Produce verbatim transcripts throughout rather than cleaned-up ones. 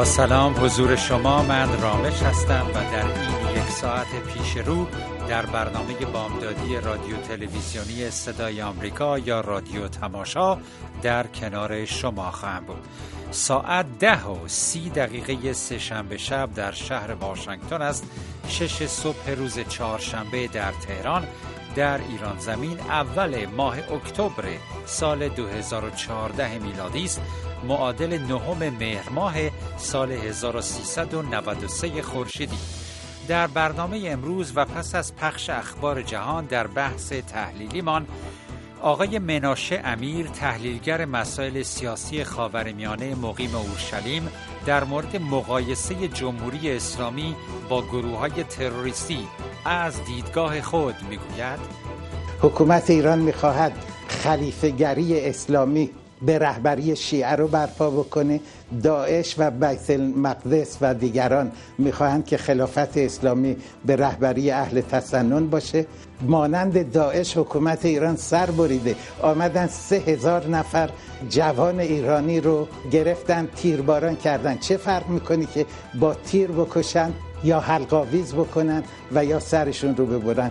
سلام حضور شما، من رامش هستم و در این یک ساعت پیش رو در برنامه بامدادی رادیو تلویزیونی صدای آمریکا یا رادیو تماشا در کنار شما خواهم بود. ساعت ده و سی دقیقه سه شنبه شب در شهر واشنگتن است. شش صبح روز چهارشنبه در تهران در ایران زمین اول ماه اکتبر سال دو هزار و چهارده میلادی است، معادل نهم مهر ماه سال هزار و سیصد و نود و سه خورشیدی. در برنامه امروز و پس از پخش اخبار جهان در بحث تحلیلیمان، آقای مناشه امیر، تحلیلگر مسائل سیاسی خاورمیانه مقیم اورشلیم، در مورد مقایسه جمهوری اسلامی با گروه‌های تروریستی از دیدگاه خود میگوید: حکومت ایران میخواهد خلیفه‌گری اسلامی به رهبری شیعه رو برپا بکنه. داعش و بیت المقدس و دیگران میخواهند که خلافت اسلامی به رهبری اهل تسنن باشه. مانند داعش حکومت ایران سر بریده، آمدن سه هزار نفر جوان ایرانی رو گرفتن، تیرباران کردن. چه فرق میکنی که با تیر بکشن یا حلقاویز بکنن و یا سرشون رو ببرن؟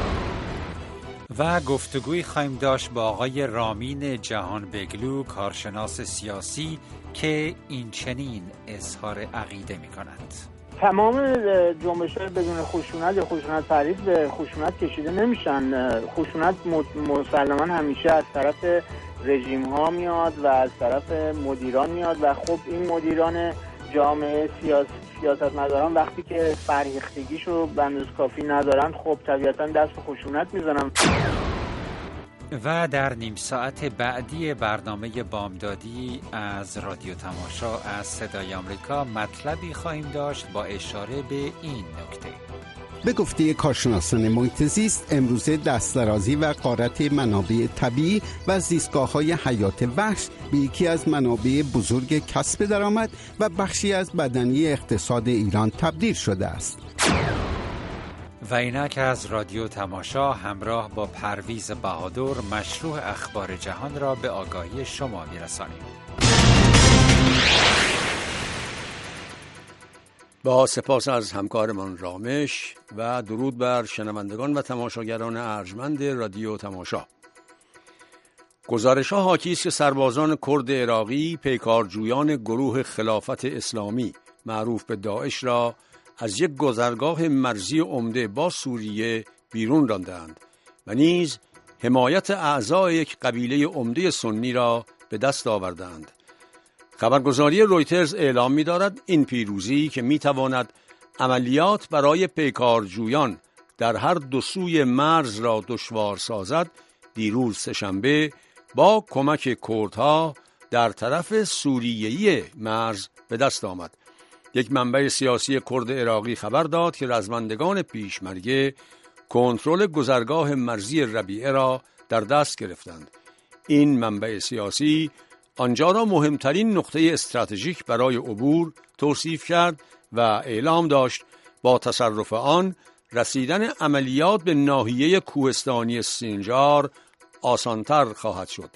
و گفتگوی خواهیم داشت با آقای رامین جهانبگلو، کارشناس سیاسی، که این چنین اظهار عقیده می کند: تمام جنبش‌ها بدون خشونت یا خشونت پرهیز به خشونت کشیده نمیشن. خشونت مسلماً همیشه از طرف رژیم ها میاد و از طرف مدیران میاد و خب این مدیران جامعه سیاسی سیاستمداران وقتی که فرهیختگیشو به اندازه کافی ندارن، خب طبیعتاً دست به خشونت میزنن. و در نیم ساعت بعدی برنامه بامدادی از رادیو تماشا از صدای آمریکا مطلبی خواهیم داشت با اشاره به این نکته. به گفته کارشناسان محیط زیست، امروزه دستدرازی و غارت منابع طبیعی و زیستگاه‌های حیات وحش به یکی از منابع بزرگ کسب درآمد و بخشی از بدنی اقتصاد ایران تبدیل شده است. و اینک از رادیو تماشا همراه با پرویز بهادر مشروع اخبار جهان را به آگاهی شما می‌رسانیم. با سپاس از همکارمان رامش و درود بر شنوندگان و تماشاگران ارجمند رادیو تماشا. گزارش‌ها حاکی است که سربازان کرد عراقی پیکارجویان گروه خلافت اسلامی معروف به داعش را از یک گذرگاه مرزی عمده با سوریه بیرون راندند و نیز حمایت اعضای یک قبیله عمده سنی را به دست آوردند. خبرگزاری رویترز اعلام می‌دارد این پیروزی که می‌تواند عملیات برای پیکارجویان در هر دو سوی مرز را دشوار سازد، دیروز سه‌شنبه با کمک کردها در طرف سوریه‌ای مرز به دست آمد. یک منبع سیاسی کرد عراقی خبر داد که رزمندگان پیشمرگه کنترل گذرگاه مرزی ربیعه را در دست گرفتند. این منبع سیاسی آنجا را مهمترین نقطه استراتژیک برای عبور توصیف کرد و اعلام داشت با تصرف آن رسیدن عملیات به ناحیه کوهستانی سینجار آسانتر خواهد شد.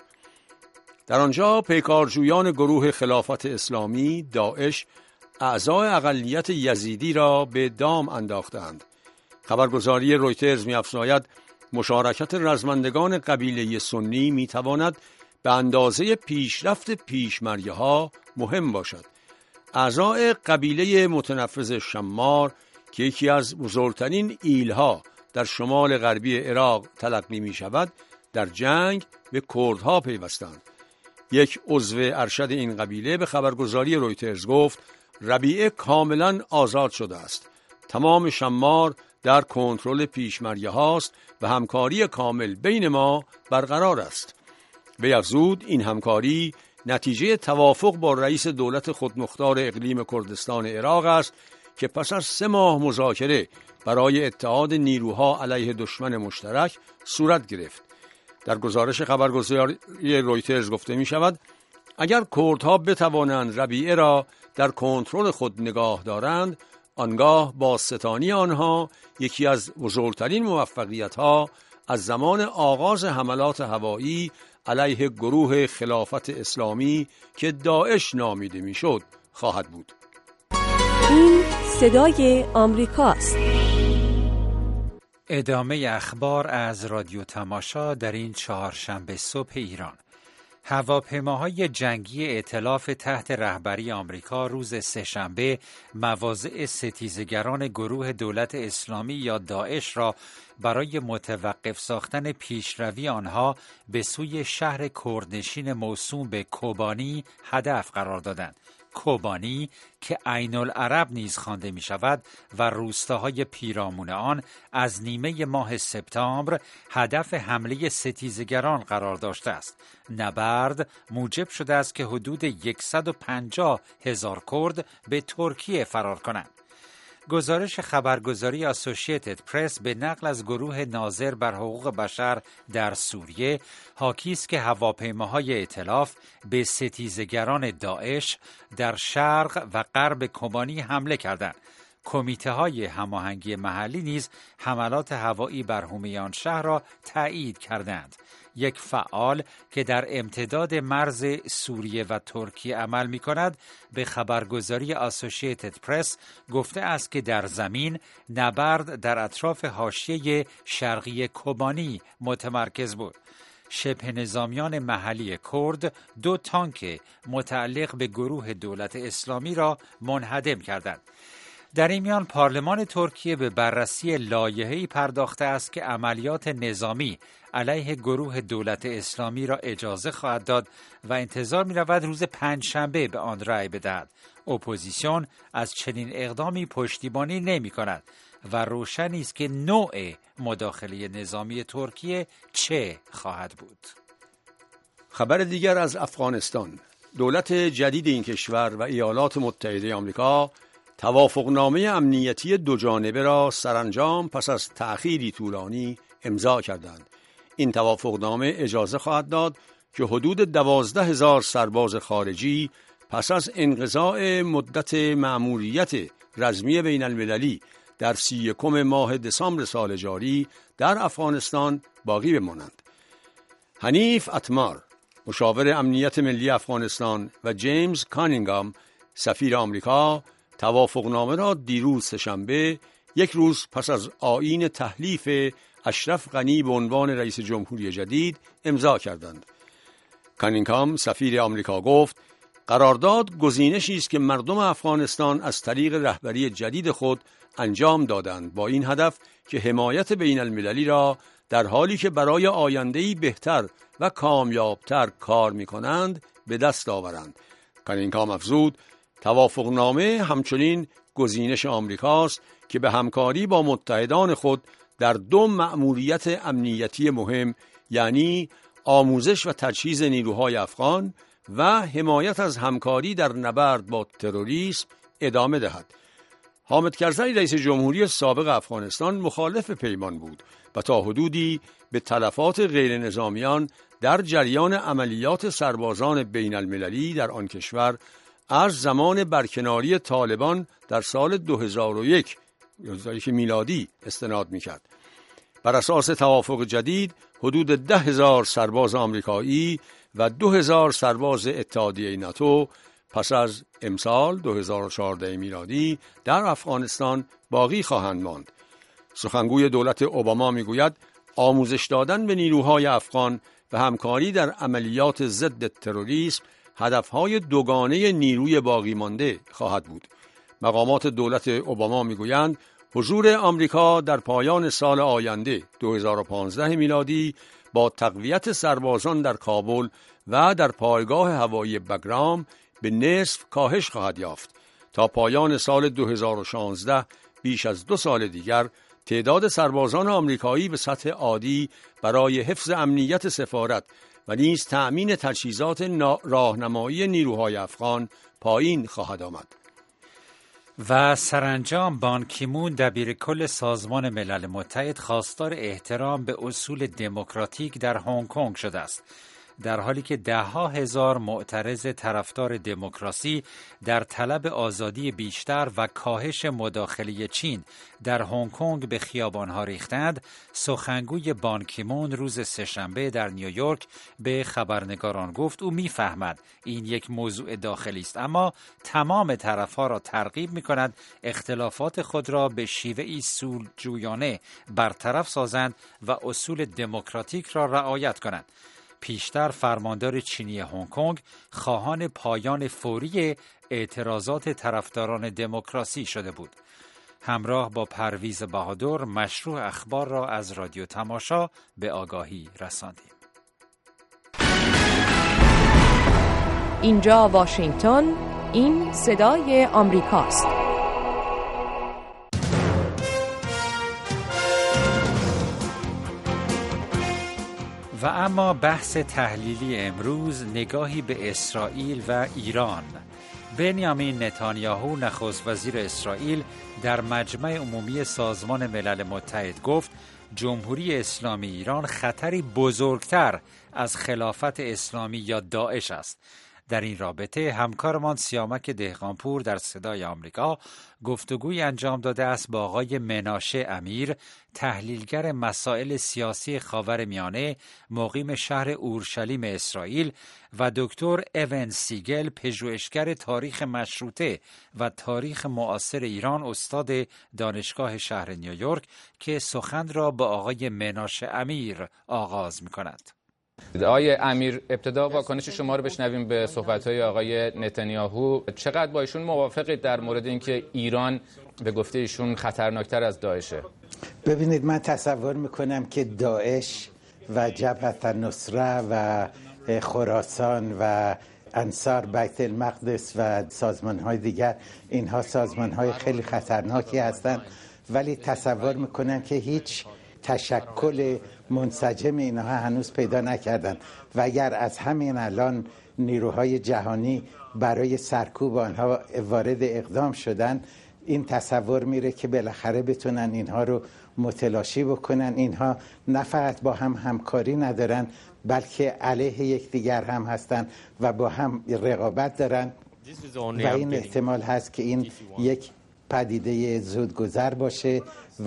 در آنجا پیکارجویان گروه خلافت اسلامی داعش اعضای اقلیت یزیدی را به دام انداختند. خبرگزاری رویترز می‌افزاید مشارکت رزمندگان قبیله سنی می‌تواند به اندازه پیشرفت پیشمرگه‌ها مهم باشد. اعضای قبیله متنفذ شمار که یکی از بزرگترین ایلها در شمال غربی عراق تلقی می‌شود، در جنگ به کردها پیوستند. یک عضو ارشد این قبیله به خبرگزاری رویترز گفت ربیعه کاملا آزاد شده است. تمام شمار در کنترل پیشمرگه هاست و همکاری کامل بین ما برقرار است. وی افزود این همکاری نتیجه توافق با رئیس دولت خودمختار اقلیم کردستان عراق است که پس از سه ماه مذاکره برای اتحاد نیروها علیه دشمن مشترک صورت گرفت. در گزارش خبرگزاری رویترز گفته می شود اگر کردها بتوانند ربیعه را در کنترل خود نگاه دارند، آنگاه بازستانی آنها یکی از بزرگترین موفقیت‌ها از زمان آغاز حملات هوایی علیه گروه خلافت اسلامی که داعش نامیده میشد خواهد بود. این صدای آمریکاست. ادامه اخبار از رادیو تماشا در این چهارشنبه صبح ایران. هواپیماهای جنگی ائتلاف تحت رهبری آمریکا روز سه‌شنبه مواضع ستیزگران گروه دولت اسلامی یا داعش را برای متوقف ساختن پیشروی آنها به سوی شهر کردنشین موسوم به کوبانی هدف قرار دادند. کوبانی که عین العرب نیز خوانده می شود و روستاهای پیرامون آن از نیمه ماه سپتامبر هدف حمله ستیزگران قرار داشته است. نبرد موجب شده است که حدود صد و پنجاه هزار کرد به ترکیه فرار کنند. گزارش خبرگزاری آسوشیتد پرس به نقل از گروه ناظر بر حقوق بشر در سوریه حاکی است که هواپیماهای ائتلاف به ستیزگران داعش در شرق و غرب کوبانی حمله کردند. کمیته های هماهنگی محلی نیز حملات هوایی بر حومه آن شهر را تایید کردند. یک فعال که در امتداد مرز سوریه و ترکیه عمل می کند به خبرگزاری آسوشیتد پرس گفته است که در زمین نبرد در اطراف حاشیه شرقی کوبانی متمرکز بود. شبه نظامیان محلی کرد دو تانک متعلق به گروه دولت اسلامی را منهدم کردند. در این میان پارلمان ترکیه به بررسی لایحه‌ای پرداخته است که عملیات نظامی علیه گروه دولت اسلامی را اجازه خواهد داد و انتظار می رود روز پنجشنبه به آن رأی بدهد. اپوزیسیون از چنین اقدامی پشتیبانی نمی کند و روشن است که نوع مداخله نظامی ترکیه چه خواهد بود. خبر دیگر از افغانستان. دولت جدید این کشور و ایالات متحده آمریکا توافقنامه امنیتی دو جانبه را سرانجام پس از تأخیری طولانی امضا کردند. این توافقنامه اجازه خواهد داد که حدود دوازده هزار سرباز خارجی پس از انقضاء مدت مأموریت رزمی بین المللی در سی و یکم ماه دسامبر سال جاری در افغانستان باقی بمانند. حنیف اتمار، مشاور امنیت ملی افغانستان و جیمز کانینگام، سفیر آمریکا، توافقنامه را دیروز سه‌شنبه یک روز پس از آیین تحلیف اشرف غنی به عنوان رئیس جمهوری جدید امضا کردند. کانینگام سفیر آمریکا گفت قرارداد گزینشی است که مردم افغانستان از طریق رهبری جدید خود انجام دادند با این هدف که حمایت بین المللی را در حالی که برای آینده‌ای بهتر و کامیابتر کار می‌کنند به دست آورند. کانینگام افزود توافقنامه همچنین گزینش آمریکاست که به همکاری با متحدان خود در دو مأموریت امنیتی مهم یعنی آموزش و تجهیز نیروهای افغان و حمایت از همکاری در نبرد با تروریسم ادامه دهد. حامد کرزی رئیس جمهوری سابق افغانستان مخالف پیمان بود و تا حدودی به تلفات غیر نظامیان در جریان عملیات سربازان بین المللی در آن کشور از زمان برکناری طالبان در سال دو هزار و یک میلادی استناد می‌کرد. بر اساس توافق جدید حدود ده هزار سرباز آمریکایی و دو هزار سرباز اتحادیه ناتو پس از امسال دو هزار و چهارده میلادی در افغانستان باقی خواهند ماند. سخنگوی دولت اوباما میگوید آموزش دادن به نیروهای افغان و همکاری در عملیات ضد تروریسم هدفهای دوگانه نیروی باقی مانده خواهد بود. مقامات دولت اوباما میگویند حضور آمریکا در پایان سال آینده دو هزار و پانزده میلادی با تقویت سربازان در کابل و در پایگاه هوایی بگرام به نصف کاهش خواهد یافت. تا پایان سال دو هزار و شانزده بیش از دو سال دیگر تعداد سربازان آمریکایی به سطح عادی برای حفظ امنیت سفارت و نیز تأمین تجهیزات راهنمایی نیروهای افغان پایین خواهد آمد. و سرانجام بان کی مون دبیرکل سازمان ملل متحد خواستار احترام به اصول دموکراتیک در هنگ کنگ شده است. در حالی که دهها هزار معترض طرفدار دموکراسی در طلب آزادی بیشتر و کاهش مداخله چین در هنگ کنگ به خیابان‌ها ریختند، سخنگوی بان کی مون روز سه‌شنبه در نیویورک به خبرنگاران گفت او می‌فهمد این یک موضوع داخلی است، اما تمام طرف‌ها را ترغیب می‌کند اختلافات خود را به شیوه‌ای صلح‌جویانه برطرف سازند و اصول دموکراتیک را رعایت کنند. پیشتر فرماندار چینی هنگ کنگ خواهان پایان فوری اعتراضات طرفداران دموکراسی شده بود. همراه با پرویز بهادر مشروع اخبار را از رادیو تماشا به آگاهی رساندیم. اینجا واشنگتن، این صدای آمریکاست. و اما بحث تحلیلی امروز نگاهی به اسرائیل و ایران. بنیامین نتانیاهو نخست وزیر اسرائیل در مجمع عمومی سازمان ملل متحد گفت جمهوری اسلامی ایران خطری بزرگتر از خلافت اسلامی یا داعش است. در این رابطه همکارمان سیامک دهقانپور در صدای آمریکا گفتگوی انجام داده است با آقای مناشه امیر، تحلیلگر مسائل سیاسی خاورمیانه، مقیم شهر اورشلیم اسرائیل، و دکتر ایون سیگل، پژوهشگر تاریخ مشروطه و تاریخ معاصر ایران، استاد دانشگاه شهر نیویورک، که سخن را با آقای مناشه امیر آغاز می‌کند. آقای امیر، ابتدا واکنش شما رو بشنویم به صحبت‌های آقای نتانیاهو. چقدر با ایشون موافقید در مورد اینکه ایران به گفته ایشون خطرناکتر از داعشه؟ ببینید، من تصور میکنم که داعش و جبهه النصره و خراسان و انصار بیت المقدس و سازمان‌های دیگر، اینها سازمان‌های خیلی خطرناکی هستند، ولی تصور میکنم که هیچ تشکل منسجم اینها هنوز پیدا نکردن و اگر از همین الان نیروهای جهانی برای سرکوب آنها وارد اقدام شدن، این تصور میره که بالاخره بتونن اینها رو متلاشی بکنن. اینها نه فقط با هم همکاری ندارن بلکه علیه یکدیگر هم هستن و با هم رقابت دارن و این احتمال هست که این یک پدیده زودگذر باشه و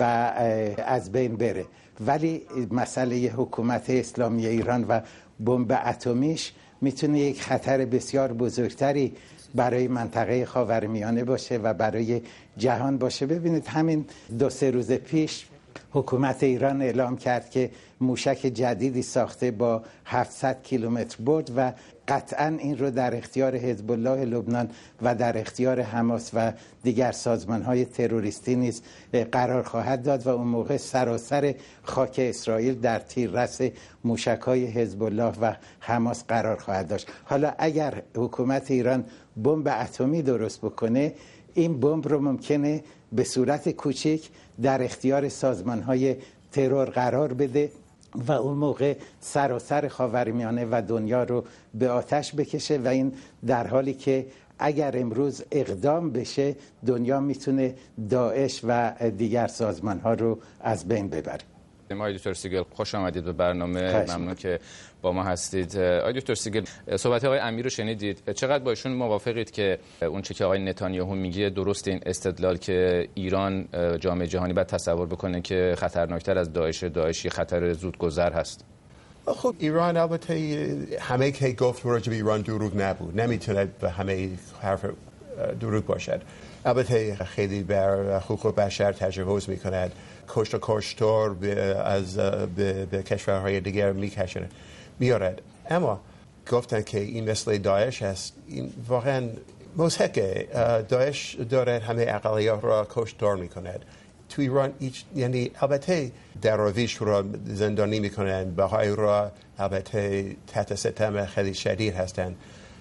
از بین بره. ولی مسئله حکومت اسلامی ایران و بمب اتمیش میتونه یک خطر بسیار بزرگتری برای منطقه خاورمیانه باشه و برای جهان باشه. ببینید، همین دو سه روز پیش حکومت ایران اعلام کرد که موشک جدیدی ساخته با هفتصد کیلومتر برد و قطعاً این رو در اختیار حزب الله لبنان و در اختیار حماس و دیگر سازمان‌های تروریستی نیز قرار خواهد داد و اون موقع سراسر خاک اسرائیل در تیررس موشک‌های حزب الله و حماس قرار خواهد داشت. حالا اگر حکومت ایران بمب اتمی درست بکنه، این بمب رو ممکنه به صورت کوچک در اختیار سازمان‌های ترور قرار بده و اون موقع سراسر خاورمیانه و دنیا رو به آتش بکشه و این در حالی که اگر امروز اقدام بشه دنیا میتونه داعش و دیگر سازمان‌ها رو از بین ببره. آقای دکتر سیگل، خوش آمدید به برنامه. ممنون که با ما هستید. آقای دکتر سیگل، صحبت آقای امیر رو شنیدید. چقدر با ایشون موافقید که اون چه که آقای نتانیاهو میگه درست این استدلال که ایران جامعه جهانی باید تصور بکنه که خطرناکتر از داعش داعش یه خطر زودگذر هست؟ خب ایران البته همه که گفت راجع به ایران دروغ نبود، نمیتونه به همه حرف دروغ باشد. البته خیلی بر حقوق بشر تجاوز میکند، کشت و کشتار از به, به کشورهای دیگر میکشند میارد. اما گفتن که این مثل داعش است، این واقعا مضحکه. داعش دارد همه اقلیت را کشتار میکند. تو ایران ایچ، یعنی البته درویش را زندانی میکنند، بهایی را البته تحت ستم خیلی شدید هستند،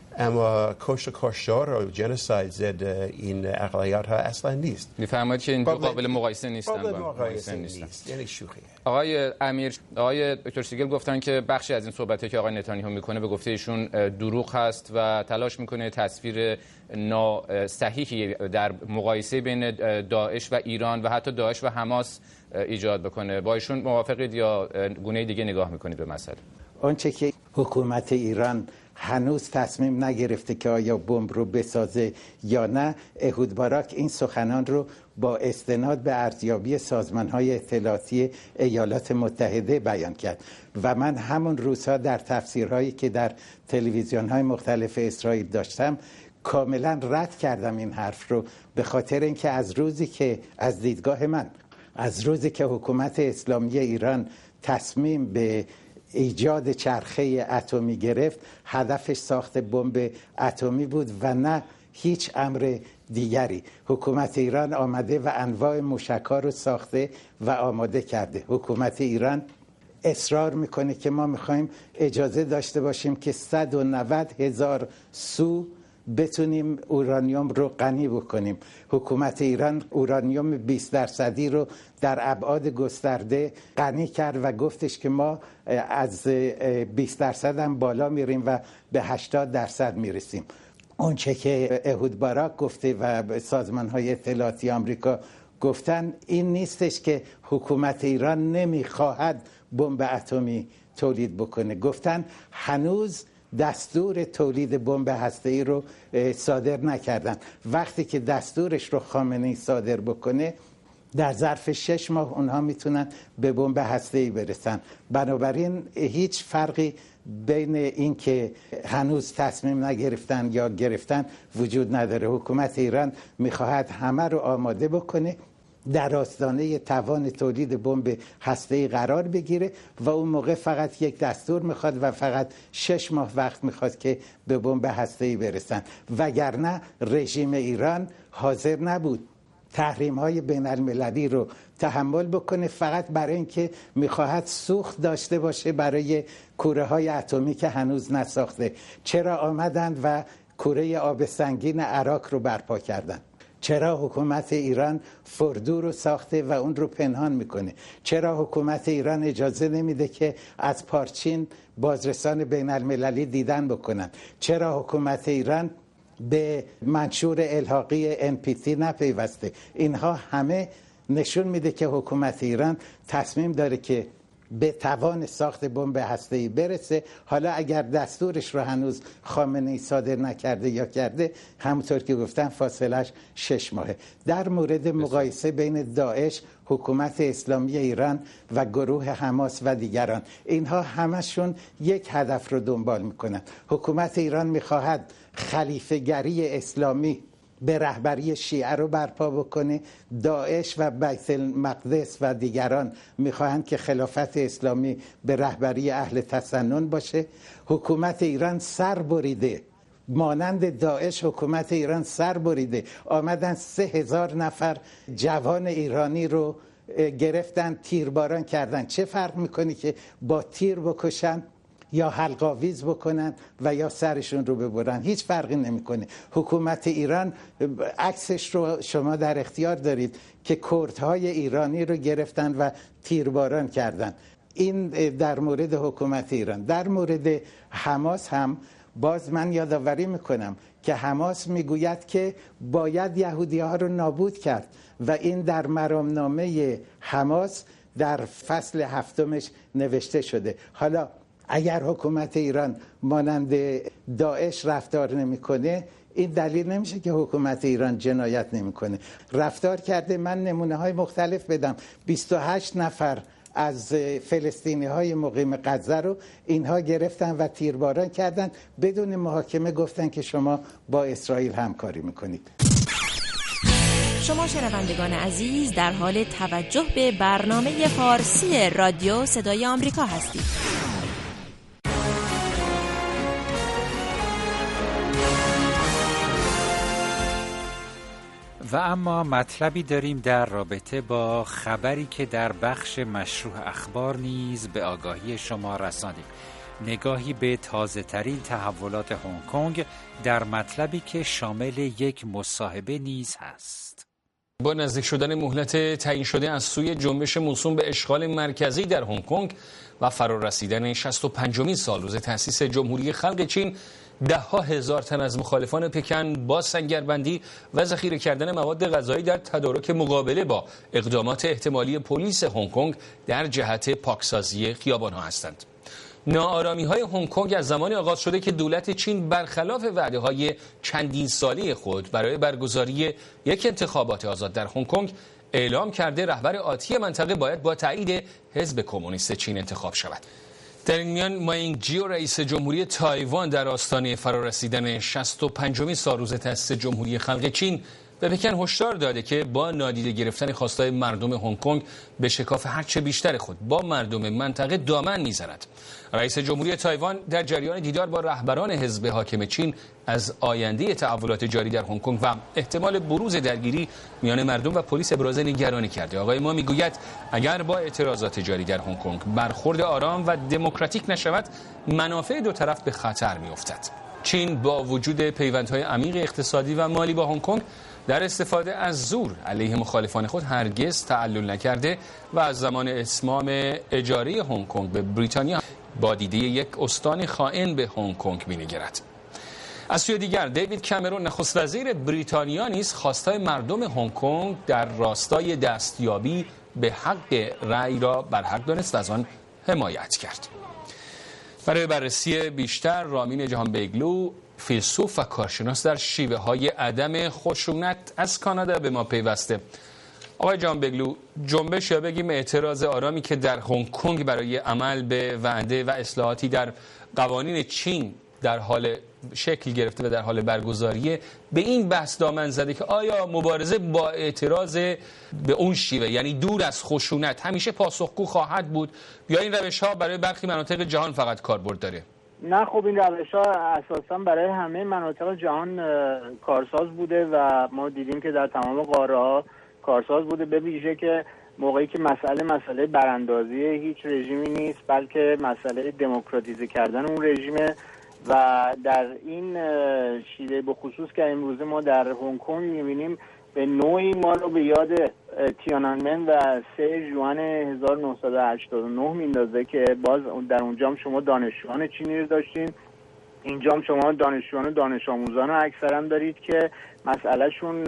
اما کشت و کشتار و جنوساید ضد این اقلیت ها اصلا نیست. میفرمایید که این دو قابل مقایسه نیستن. قابل مقایسه نیست، یعنی شوخیه. آقای امیر، آقای دکتر سیگل گفتن که بخشی از این صحبتایی که آقای نتانیاهو میکنه به گفته ایشون دروغ هست و تلاش میکنه تصویر ناصحیحی در مقایسه بین داعش و ایران و حتی داعش و حماس ایجاد بکنه. با ایشون موافقید یا گونه دیگه نگاه میکنید به مسئله؟ آنچه که حکومت ایران هنوز تصمیم نگرفته که آیا بمب رو بسازه یا نه، احود باراک این سخنان رو با استناد به ارزیابی سازمان‌های اطلاعاتی ایالات متحده بیان کرد و من همون روزها در تفسیرهایی که در تلویزیون‌های مختلف اسرائیل داشتم کاملا رد کردم این حرف رو، به خاطر اینکه از روزی که از دیدگاه من از روزی که حکومت اسلامی ایران تصمیم به ایجاد چرخه اتمی گرفت، هدفش ساخت بمب اتمی بود و نه هیچ امر دیگری. حکومت ایران آمده و انواع موشک‌ها رو ساخته و آماده کرده. حکومت ایران اصرار میکنه که ما میخوایم اجازه داشته باشیم که صد و نود هزار سو بتونیم اورانیوم رو غنی بکنیم. حکومت ایران اورانیوم بیست درصدی رو در ابعاد گسترده غنی کرد و گفتش که ما از بیست درصد هم بالا میریم و به هشتاد درصد میرسیم. اونچه که احود باراک گفته و سازمان‌های اطلاعاتی آمریکا گفتن این نیستش که حکومت ایران نمیخواهد بمب اتمی تولید بکنه. گفتن هنوز دستور تولید بمب هسته‌ای رو صادر نکردن. وقتی که دستورش رو خامنه‌ای صادر بکنه در ظرف شش ماه اونها میتونن به بمب هسته‌ای برسن. بنابراین هیچ فرقی بین این که هنوز تصمیم نگرفتن یا گرفتن وجود نداره. حکومت ایران میخواهد همه رو آماده بکنه، در آستانه توان تولید بمب هسته‌ای قرار بگیره و اون موقع فقط یک دستور میخواد و فقط شش ماه وقت میخواد که به بمب هسته‌ای برسن. وگرنه رژیم ایران حاضر نبود تحریم‌های بین المللی رو تحمل بکنه فقط برای اینکه میخواهد سوخت داشته باشه برای کوره‌های اتمی که هنوز نساخته. چرا آمدند و کوره آب سنگین عراق رو برپا کردند؟ چرا حکومت ایران فردو رو ساخته و اون رو پنهان میکنه؟ چرا حکومت ایران اجازه نمیده که از پارچین بازرسان بین المللی دیدن بکنن؟ چرا حکومت ایران به منشور الحاقی ان پی تی نپیوسته؟ اینها همه نشون میده که حکومت ایران تصمیم داره که به توان ساخت بمب هسته‌ای برسه. حالا اگر دستورش رو هنوز خامنه‌ای صادر نکرده یا کرده، همونطور که گفتم فاصلش شش ماهه. در مورد مقایسه بین داعش، حکومت اسلامی ایران و گروه حماس و دیگران، اینها همشون یک هدف رو دنبال میکنن. حکومت ایران میخواهد خلیفه‌گری اسلامی به رهبری شیعه رو برپا بکنه. داعش و بیت المقدس و دیگران میخواهند که خلافت اسلامی به رهبری اهل تسنن باشه. حکومت ایران سر بریده، مانند داعش حکومت ایران سر بریده، آمدن سه هزار نفر جوان ایرانی رو گرفتن، تیرباران کردن. چه فرق میکنی که با تیر بکشن یا حلقاویز بکنن و یا سرشون رو ببرن؟ هیچ فرقی نمیکنه. حکومت ایران عکسش رو شما در اختیار دارید که کردهای ایرانی رو گرفتن و تیرباران کردن. این در مورد حکومت ایران. در مورد حماس هم باز من یادآوری میکنم که حماس میگوید که باید یهودی ها رو نابود کرد و این در مرامنامه حماس در فصل هفتمش نوشته شده. حالا اگر حکومت ایران مانند داعش رفتار نمیکنه، این دلیل نمیشه که حکومت ایران جنایت نمیکنه. رفتار کرده. من نمونه های مختلف بدم. بیست و هشت نفر از فلسطینی های مقیم غزه رو اینها گرفتن و تیرباران کردن، بدون محاکمه گفتن که شما با اسرائیل همکاری میکنید. شما شنوندگان عزیز در حال توجه به برنامه فارسی رادیو صدای آمریکا هستید. و اما مطلبی داریم در رابطه با خبری که در بخش مشروع اخبار نیز به آگاهی شما رساندیم. نگاهی به تازه ترین تحولات هنگ کنگ در مطلبی که شامل یک مصاحبه نیز هست. با نزدیک شدن مهلت تعیین شده از سوی جنبش موسوم به اشغال مرکزی در هنگ کنگ و فرا رسیدن شصت و پنجمین سالروز تأسیس جمهوری خلق چین، ده ها هزار تن از مخالفان پکن با سنگربندی و ذخیره کردن مواد غذایی در تدارک مقابله با اقدامات احتمالی پلیس هنگ کنگ در جهت پاکسازی خیابان‌ها هستند. ناآرامی‌های هنگ کنگ از زمانی آغاز شده که دولت چین برخلاف وعده‌های چندین ساله خود برای برگزاری یک انتخابات آزاد در هنگ کنگ اعلام کرده رهبر آتی منطقه باید با تایید حزب کمونیست چین انتخاب شود. در این میان ما اینگجیو رئیس جمهوری تایوان در آستانه فرارسیدن شصت و پنجمین سالروز تأسیس جمهوری خلق چین به پکن هشدار داده که با نادیده گرفتن خواستهای مردم هنگ کنگ به شکاف هرچه بیشتر خود با مردم منطقه دامن می‌زند. رئیس جمهوری تایوان در جریان دیدار با رهبران حزب حاکم چین از آینده تحولات جاری در هنگ کنگ و احتمال بروز درگیری میان مردم و پلیس ابراز نگرانی کرده. آقای ما میگوید اگر با اعتراضات جاری در هنگ کنگ برخورد آرام و دموکراتیک نشود، منافع دو طرف به خطر می‌افتد. چین با وجود پیوندهای عمیق اقتصادی و مالی با هنگ کنگ در استفاده از زور علیه مخالفان خود هرگز تعلل نکرده و از زمان اتمام اجاره هنگ کنگ به بریتانیا با دیده یک استان خائن به هنگ کنگ می‌نگرد. از سوی دیگر دیوید کامرون نخست وزیر بریتانیا نیز خواستای مردم هنگ کنگ در راستای دستیابی به حق رأی را برحق دانست و از آن حمایت کرد. برای بررسی بیشتر رامین جهانبگلو، فیلسوف و کارشناس در شیوه های عدم خشونت از کانادا به ما پیوسته. آقای جهانبگلو، جنبش یا بگیم اعتراض آرامی که در هنگ کنگ برای عمل به وعده و اصلاحاتی در قوانین چین در حال شکل گرفته و در حال برگزاریه، به این بحث دامن زده که آیا مبارزه با اعتراض به اون شیوه، یعنی دور از خشونت، همیشه پاسخگو خواهد بود یا این روش ها برای برخی مناطق جهان فقط کاربرد داره؟ نه، خب این روش ها اساسا برای همه مناطق جهان کارساز بوده و ما دیدیم که در تمام قاره ها کارساز بوده، به ویژه که موقعی که مسئله مسئله براندازی هیچ رژیمی نیست، بلکه مسئله دموکراتیزه کردن اون رژیمه. و در این شیوه به خصوص که امروزه ما در هنگ کنگ می‌بینیم به نوعی ما رو به یاد تیانانمن و سه ژوئن هزار و نهصد و هشتاد و نه میندازه که باز در اونجا هم شما دانشجویان چینی رو داشتین، اینجا هم شما دانشجویان و دانش آموزان رو اکثرا دارید که مسئلهشون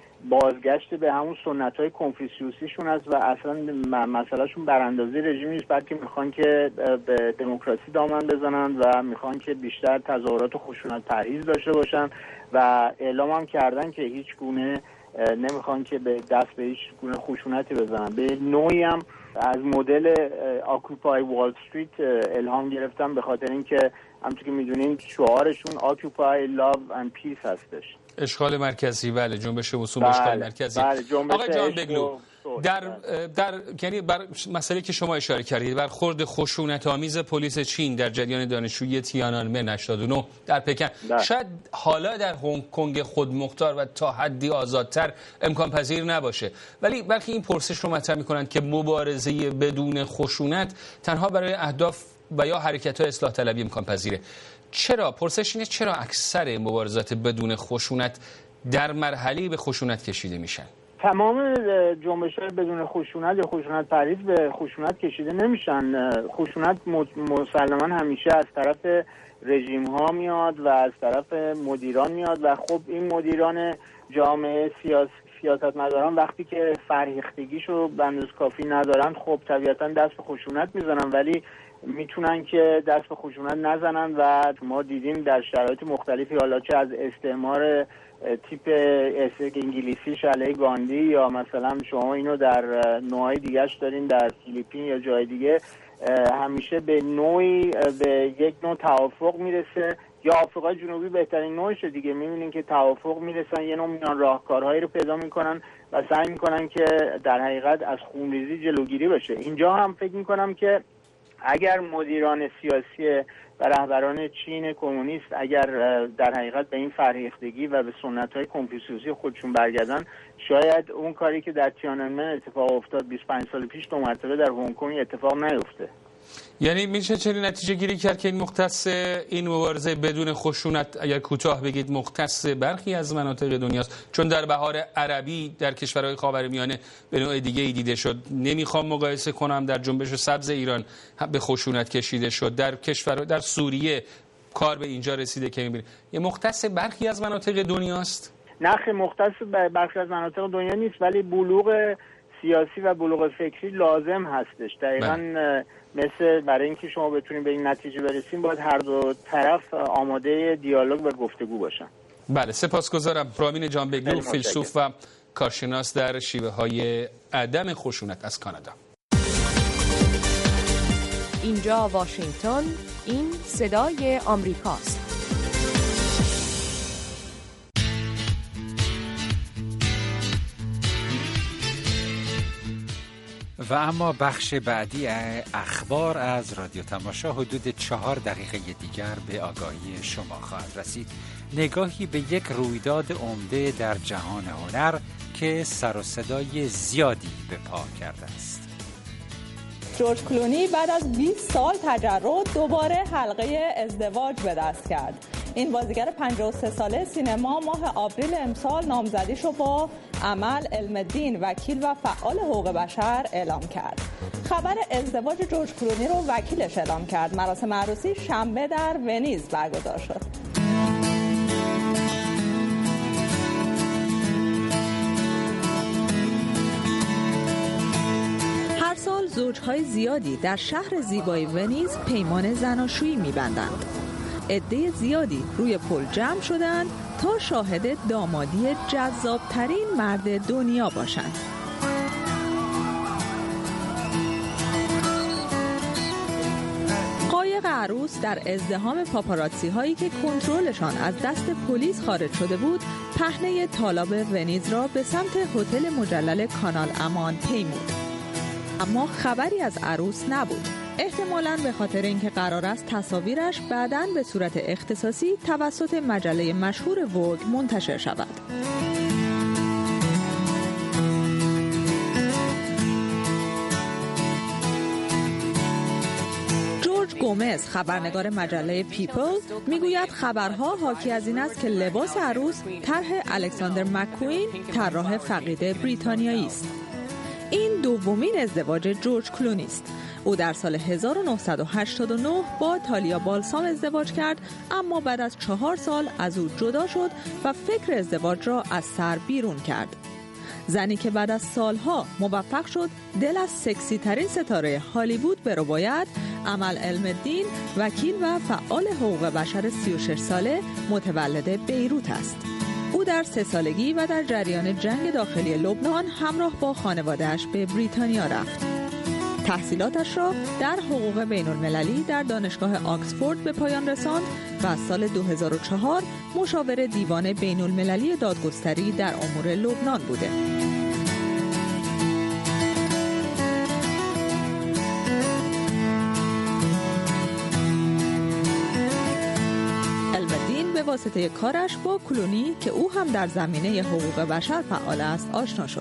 بازگشت به همون سنت‌های کنفوسیوسیشون است و اصلا مسئلهشون براندازی رژیم نیست، بلکه میخوان که به دموکراسی دامن بزنن و میخوان که بیشتر تظاهرات و خشونت پرهیز داشته باشن و اعلام هم کردن که هیچ گونه نمیخوان که به دست به هیچ گونه خشونتی بزنن. به نوعی هم از مدل آکوپای وال استریت الهام گرفتن، به خاطر اینکه همونطور که میدونین شعارشون آکوپای لاو اند پیس هستش. اشغال مرکزی، بله، جنبش وصول به اشغال مرکزی. بله، آقای جهانبگلو، در در یعنی بر مسئله که شما اشاره کردید، برخورد خشونت آمیز پلیس چین در جریان دانشجویی تیانانمن هشتاد و نه در پکن ده. شاید حالا در هنگ کنگ خودمختار و تا حدی آزادتر امکان پذیر نباشه، ولی برخی این پرسش رو مطرح می‌کنند که مبارزه بدون خشونت تنها برای اهداف و یا حرکت‌های اصلاح طلبی امکان پذیره. چرا؟ پرسش اینه چرا اکثر مبارزات بدون خشونت در مرحله به خشونت کشیده میشن؟ تمام جنبش‌های بدون خشونت یا خشونت پرهیز به خشونت کشیده نمیشن. خشونت مسلماً همیشه از طرف رژیم‌ها میاد و از طرف مدیران میاد و خب این مدیران جامعه سیاسی سیاستمداران وقتی که فرهیختگیشو به اندازه کافی ندارن، خب طبیعتاً دست به خشونت میزنن، ولی میتونن که دست به خشونت نزنن و ما دیدیم در شرایط مختلفی، حالا چه از استعمار تیپ اسک انگلیسیش علیه گاندی یا مثلا شما اینو در نوعای دیگهش دارین در فیلیپین یا جای دیگه، همیشه به نوعی به یک نوع توافق میرسه. یا آفریقای جنوبی بهترین نوعشه دیگه، میبینین که توافق میرسن، یه نوع میان راهکارهایی رو پیدا میکنن و سعی میکنن که در حقیقت از خونریزی جلوگیری بشه. اینجا هم فکر میکنم که اگر مدیران سیاسی و رهبران چین کمونیست اگر در حقیقت به این فرهیختگی و به سنت‌های کنفوسیوسی خودشون برگردن، شاید اون کاری که در تیانانمن اتفاق افتاد بیست و پنج سال پیش دو مرتبه در هنگ کنگ اتفاق نیفته. یعنی میشه چنین نتیجه گیری کرد که این مختص این مبارزه بدون خشونت، اگر کوتاه بگید، مختص برخی از مناطق دنیاست، چون در بهار عربی در کشورهای خاورمیانه به نوع دیگه ای دیده شد. نمیخوام مقایسه کنم، در جنبش سبز ایران به خشونت کشیده شد، در کشور در سوریه کار به اینجا رسیده که میبینید یه مختص برخی از مناطق دنیاست. نه، مختص برخی از مناطق دنیا نیست، ولی بلوغ سیاسی و بلوغ فکری لازم هستش. دقیقاً مثل برای اینکه شما بتونید به این نتیجه برسیم باید هر دو طرف آماده دیالوگ و گفتگو باشن. بله، سپاسگزارم. رامین جانبگلو، فیلسوف و کارشناس در شیوه های عدم خشونت از کانادا. اینجا واشنگتن، این صدای آمریکاست. و اما بخش بعدی اخبار از رادیو تماشا حدود چهار دقیقه دیگر به آگاهی شما خواهد رسید. نگاهی به یک رویداد عمده در جهان هنر که سر و صدای زیادی به پا کرده است. جورج کلونی بعد از بیست سال تجرد دوباره حلقه ازدواج به دست کرد. این بازیگر پنجاه و سه ساله سینما ماه آوریل امسال نامزدیش رو با امل علم‌الدین، وکیل و فعال حقوق بشر اعلام کرد. خبر ازدواج جورج کلونی رو وکیلش اعلام کرد. مراسم عروسی شنبه در ونیز برگزار شد. هر سال زوجهای زیادی در شهر زیبای ونیز پیمان زناشویی می‌بندند. عده زیادی روی پل جمع شدند تا شاهد دامادی جذابترین مرد دنیا باشند. قایق عروس در ازدحام پاپاراتسی هایی که کنترلشان از دست پلیس خارج شده بود، پهنه تالاب ونیز را به سمت هتل مجلل کانال امان پیمود. اما خبری از عروس نبود. احتمالاً به خاطر اینکه قرار است تصاویرش بعداً به صورت اختصاصی توسط مجله مشهور ووگ منتشر شود. جورج گومز، خبرنگار مجله پیپل، میگوید خبرها حاکی از این است که لباس عروس طرح الکساندر مک‌کوین، طراح فقید بریتانیایی است. این دومین ازدواج جورج کلونی است. او در سال هزار و نهصد و هشتاد و نه با تالیا بالسام ازدواج کرد، اما بعد از چهار سال از او جدا شد و فکر ازدواج را از سر بیرون کرد. زنی که بعد از سالها موفق شد دل از سکسی ترین ستاره هالیوود برباید، امل علم‌الدین، وکیل و فعال حقوق بشر سی و شش ساله متولد بیروت است. او در سه سالگی و در جریان جنگ داخلی لبنان همراه با خانواده‌اش به بریتانیا رفت. تحصیلاتش را در حقوق بین المللی در دانشگاه آکسفورد به پایان رساند و از سال دو هزار و چهار مشاور دیوان بین المللی دادگستری در امور لبنان بوده. علم‌الدین به واسطه کارش با کلونی که او هم در زمینه حقوق بشر فعال است آشنا شد.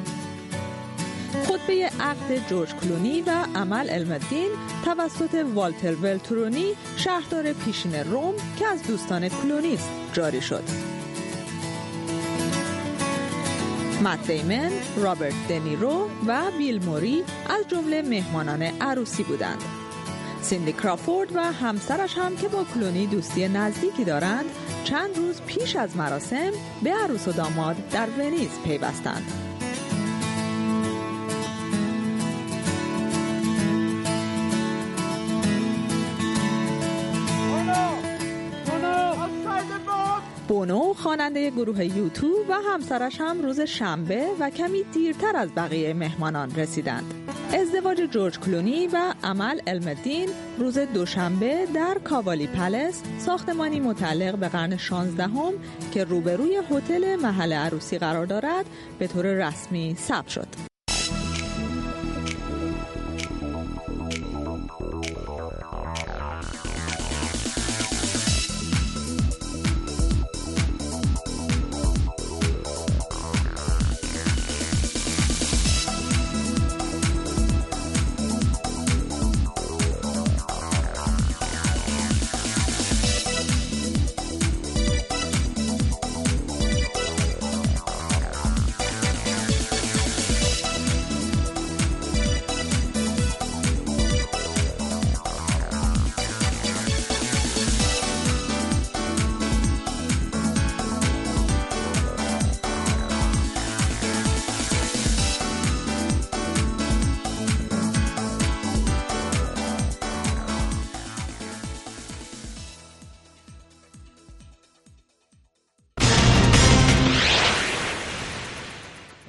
خطبه عقد جورج کلونی و امل علم‌الدین توسط والتر ولترونی، شهردار پیشین روم که از دوستان کلونی است، جاری شد. مت دیمن، رابرت دنیرو و بیل موری از جمله مهمانان عروسی بودند. سیندی کرافورد و همسرش هم که با کلونی دوستی نزدیکی دارند، چند روز پیش از مراسم به عروس و داماد در ونیز پیوستند. بونو، خواننده گروه یوتو و همسرش هم روز شنبه و کمی دیرتر از بقیه مهمانان رسیدند. ازدواج جورج کلونی و امل علم‌الدین روز دوشنبه در کاوالی پلس، ساختمانی متعلق به قرن شانزدهم که روبروی هتل محل عروسی قرار دارد، به طور رسمی ثبت شد.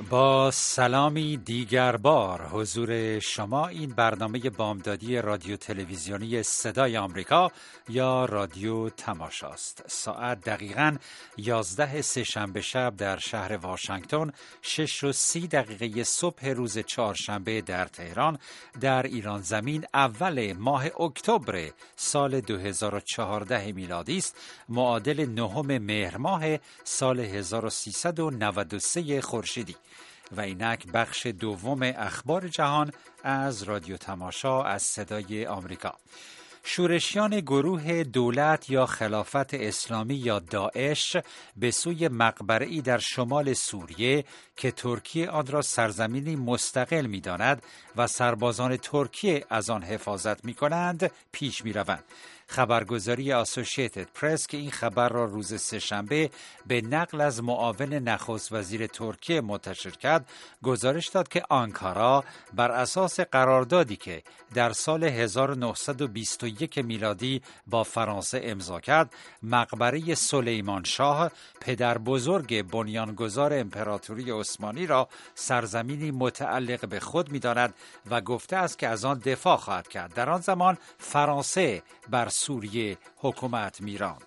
با سلامی دیگر بار حضور شما، این برنامه بامدادی رادیو تلویزیونی صدای آمریکا یا رادیو تماشاست. ساعت دقیقاً یازده سه‌شنبه شب در شهر واشنگتن، شش و سی دقیقه صبح روز چهارشنبه در تهران، در ایران زمین اول ماه اکتبر سال دو هزار و چهارده میلادی است، معادل نهم مهر ماه سال هزار و سیصد و نود و سه خورشیدی. و اینک بخش دوم اخبار جهان از رادیو تماشا از صدای آمریکا. شورشیان گروه دولت یا خلافت اسلامی یا داعش به سوی مقبره‌ای در شمال سوریه که ترکیه آن را سرزمینی مستقل می‌داند و سربازان ترکیه از آن حفاظت می‌کنند پیش می‌روند. خبرگزاری آسوشیتد پرس که این خبر را روز سه‌شنبه به نقل از معاون نخست وزیر ترکیه منتشر کرد، گزارش داد که آنکارا بر اساس قراردادی که در سال هزار و نهصد و بیست و یک میلادی با فرانسه امضا کرد، مقبره سلیمان شاه پدر بزرگ بنیانگذار امپراتوری عثمانی را سرزمینی متعلق به خود می‌داند و گفته است که از آن دفاع خواهد کرد. در آن زمان فرانسه بر سوریه حکومت می‌راند.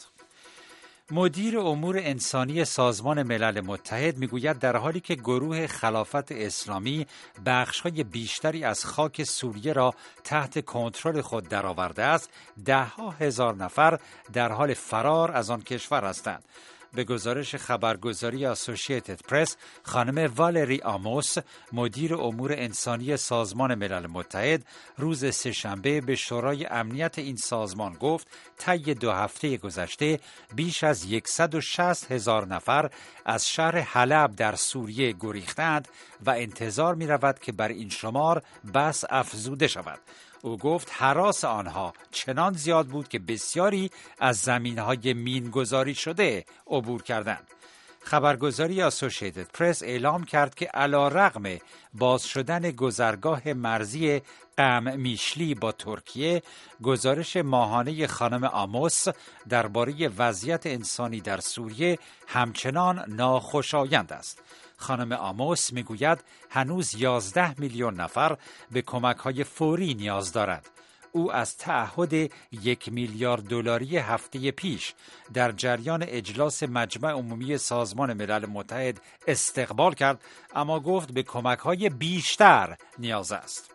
مدیر امور انسانی سازمان ملل متحد میگوید در حالی که گروه خلافت اسلامی بخش‌های بیشتری از خاک سوریه را تحت کنترل خود درآورده است، ده‌ها هزار نفر در حال فرار از آن کشور هستند. به گزارش خبرگزاری آسوشیتد پرس، خانم والری آموس، مدیر امور انسانی سازمان ملل متحد، روز سه‌شنبه به شورای امنیت این سازمان گفت طی دو هفته گذشته بیش از صد و شصت هزار نفر از شهر حلب در سوریه گریختند و انتظار می رود که بر این شمار بس افزوده شود. او گفت هراس آنها چنان زیاد بود که بسیاری از زمین‌های مین‌گذاری شده عبور کردند. خبرگزاری آسوشیتد پرس اعلام کرد که علی‌رغم باز شدن گذرگاه مرزی قم میشلی با ترکیه، گزارش ماهانه خانم آموس درباره وضعیت انسانی در سوریه همچنان ناخوشایند است. خانم آموس میگوید هنوز یازده میلیون نفر به کمک‌های فوری نیاز دارند. او از تعهد یک میلیارد دلاری هفته پیش در جریان اجلاس مجمع عمومی سازمان ملل متحد استقبال کرد، اما گفت به کمک‌های بیشتر نیاز است.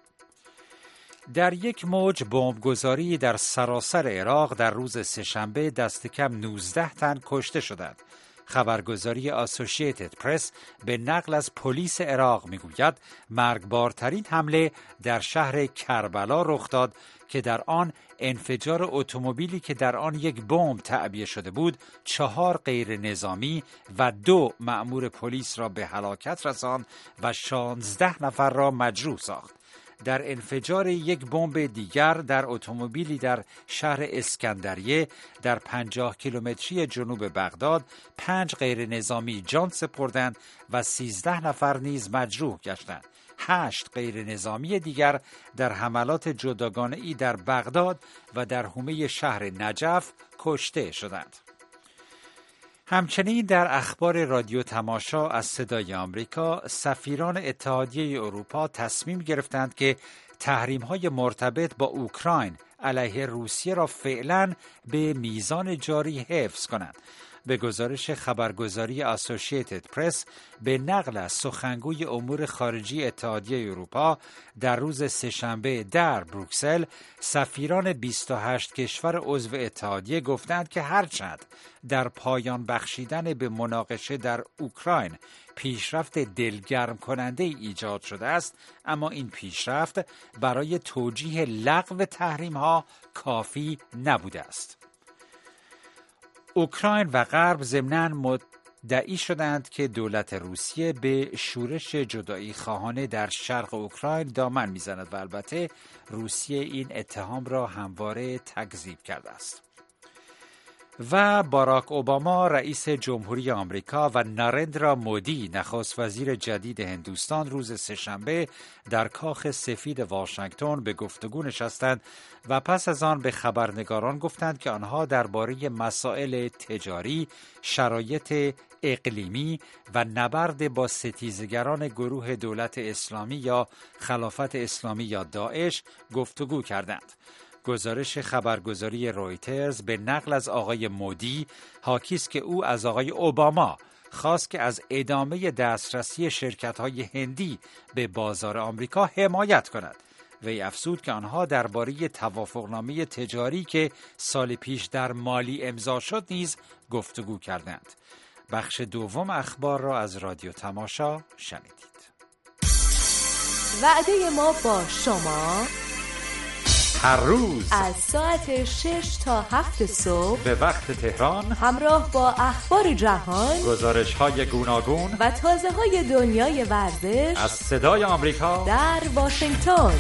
در یک موج بمبگذاری در سراسر عراق در روز سه‌شنبه دست کم نوزده تن کشته شدند. خبرگزاری آسوشیتد پرس به نقل از پلیس عراق میگوید مرگبارترین حمله در شهر کربلا رخ داد که در آن انفجار اتومبیلی که در آن یک بمب تعبیه شده بود، چهار غیر نظامی و دو مأمور پلیس را به هلاکت رساند و شانزده نفر را مجروح ساخت. در انفجار یک بمب دیگر در اتومبیلی در شهر اسکندریه در پنجاه کیلومتری جنوب بغداد، پنج غیر نظامی جان سپردند و سیزده نفر نیز مجروح گشتند. هشت غیر نظامی دیگر در حملات جداگانه‌ای در بغداد و در حومه شهر نجف کشته شدند. همچنین در اخبار رادیو تماشا از صدای آمریکا، سفیران اتحادیه اروپا تصمیم گرفتند که تحریم‌های مرتبط با اوکراین علیه روسیه را فعلاً به میزان جاری حفظ کنند. به گزارش خبرگزاری آسوشیتد پرس به نقل از سخنگوی امور خارجی اتحادیه اروپا، در روز سه‌شنبه در بروکسل سفیران بیست و هشت کشور عضو اتحادیه گفتند که هرچند در پایان بخشیدن به مناقشه در اوکراین پیشرفت دلگرم کننده ایجاد شده است، اما این پیشرفت برای توجیه لغو تحریم ها کافی نبوده است. اوکراین و غرب ضمناً مدعی شدند که دولت روسیه به شورش جدایی خواهانه در شرق اوکراین دامن میزند و البته روسیه این اتهام را همواره تکذیب کرده است. و باراک اوباما رئیس جمهوری آمریکا و نارندرا مودی نخست وزیر جدید هندوستان روز سه‌شنبه در کاخ سفید واشنگتن به گفتگو نشستند و پس از آن به خبرنگاران گفتند که آنها درباره مسائل تجاری، شرایط اقلیمی و نبرد با ستیزگران گروه دولت اسلامی یا خلافت اسلامی یا داعش گفتگو کردند. گزارش خبرگزاری رویترز به نقل از آقای مودی حاکی است که او از آقای اوباما خواست که از ادامه دسترسی شرکت‌های هندی به بازار آمریکا حمایت کند. وی افزود که آنها درباره توافقنامه تجاری که سال پیش در مالی امضا شد نیز گفتگو کردند. بخش دوم اخبار را از رادیو تماشا شنیدید. وعده ما با شما هر روز از ساعت شش تا هفت صبح به وقت تهران همراه با اخبار جهان، گزارش‌های گوناگون و تازه‌های دنیای ورزش از صدای آمریکا در واشنگتن.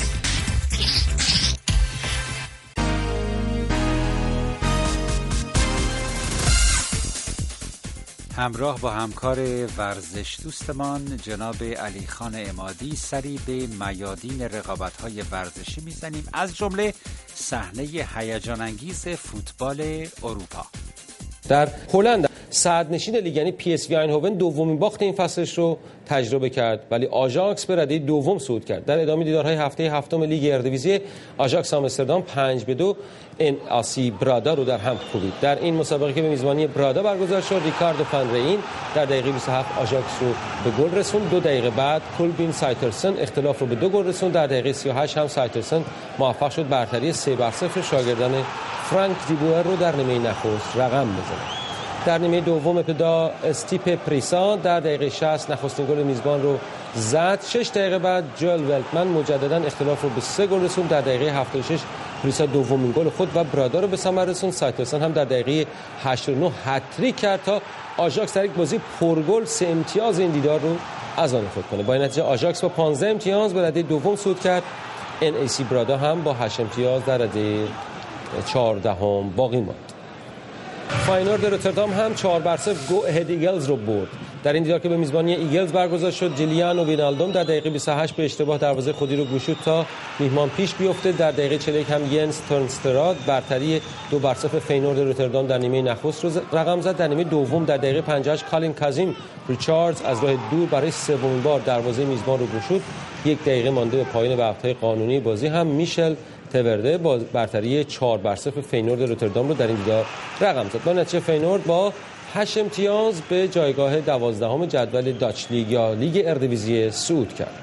همراه با همکار ورزش دوستمان جناب علی خان عمادی سری به میادین رقابت‌های ورزشی میزنیم، از جمله صحنه هیجان انگیز فوتبال اروپا. در هلند صدرنشین لیگ یعنی پی اس وی آینهوون دومین باخت این فصلش رو تجربه کرد، ولی آژاکس به رده دوم صعود کرد. در ادامه دیدارهای هفته هفتم لیگ اردویزی آژاکس آمستردام پنج به دو ان آسی برادا رو در هم کوبید. در این مسابقه که به میزبانی برادا برگزار شد، ریکاردو فان رین در دقیقه بیست و هفت آژاکس رو به گل رسوند. دو دقیقه بعد کولبین سایترسن اختلاف رو به دو گل رسوند. در دقیقه سی و هشت هم سایترسن موفق شد برتری سه بر صفر شاگردان فرانک دیبوئر رو در نیمه نخست رقم بزنه. در نیمه دوم ابتدا استیپ پریسا در دقیقه شصت نخستین گل میزبان رو زد. شش دقیقه بعد جوئل ولتمن مجددا اختلاف رو به سه گل رسوند. در دقیقه هفتاد و شش پریسا دومین گل خود و برادا رو به ثمر رسوند. سایترسن هم در دقیقه هشتاد و نه هتریک کرد تا آژاکس در یک بازی پرگل سه امتیاز این دیدار رو از آن خود کنه. با این نتیجه آژاکس با پانزده امتیاز به رده دوم صعود کرد. ان ای سی برادا هم با هشت امتیاز در رده چهاردهم باقی ماند. فاینورد روتردام هم چهار بر صفر گو اهد ایگلز رو برد. در این دیدار که به میزبانی ایگلز برگزار شد، جلیانو وینالدوم در دقیقه بیست و هشت به اشتباه دروازه خودی رو گشود تا میهمان پیش بیفته. در دقیقه چهل و یک هم ینس تورنستراد برتری دو بر صفر فاینورد روتردام در نیمه نخست رو رقم زد. در نیمه دوم در دقیقه پنجاه و هشت کالین کازیم ریچاردز از راه دور برای سومین بار دروازه میزبان رو گشود. یک دقیقه مانده به پایان وقت‌های قانونی بازی هم میشل تورده با برتری چهار بر صفر فاینورد روتردام رو در این دیدار رقم زد. با نتیجه فاینورد با هشت امتیاز به جایگاه دوازدهم جدول داچ لیگ یا لیگ اردویزی صعود کرد.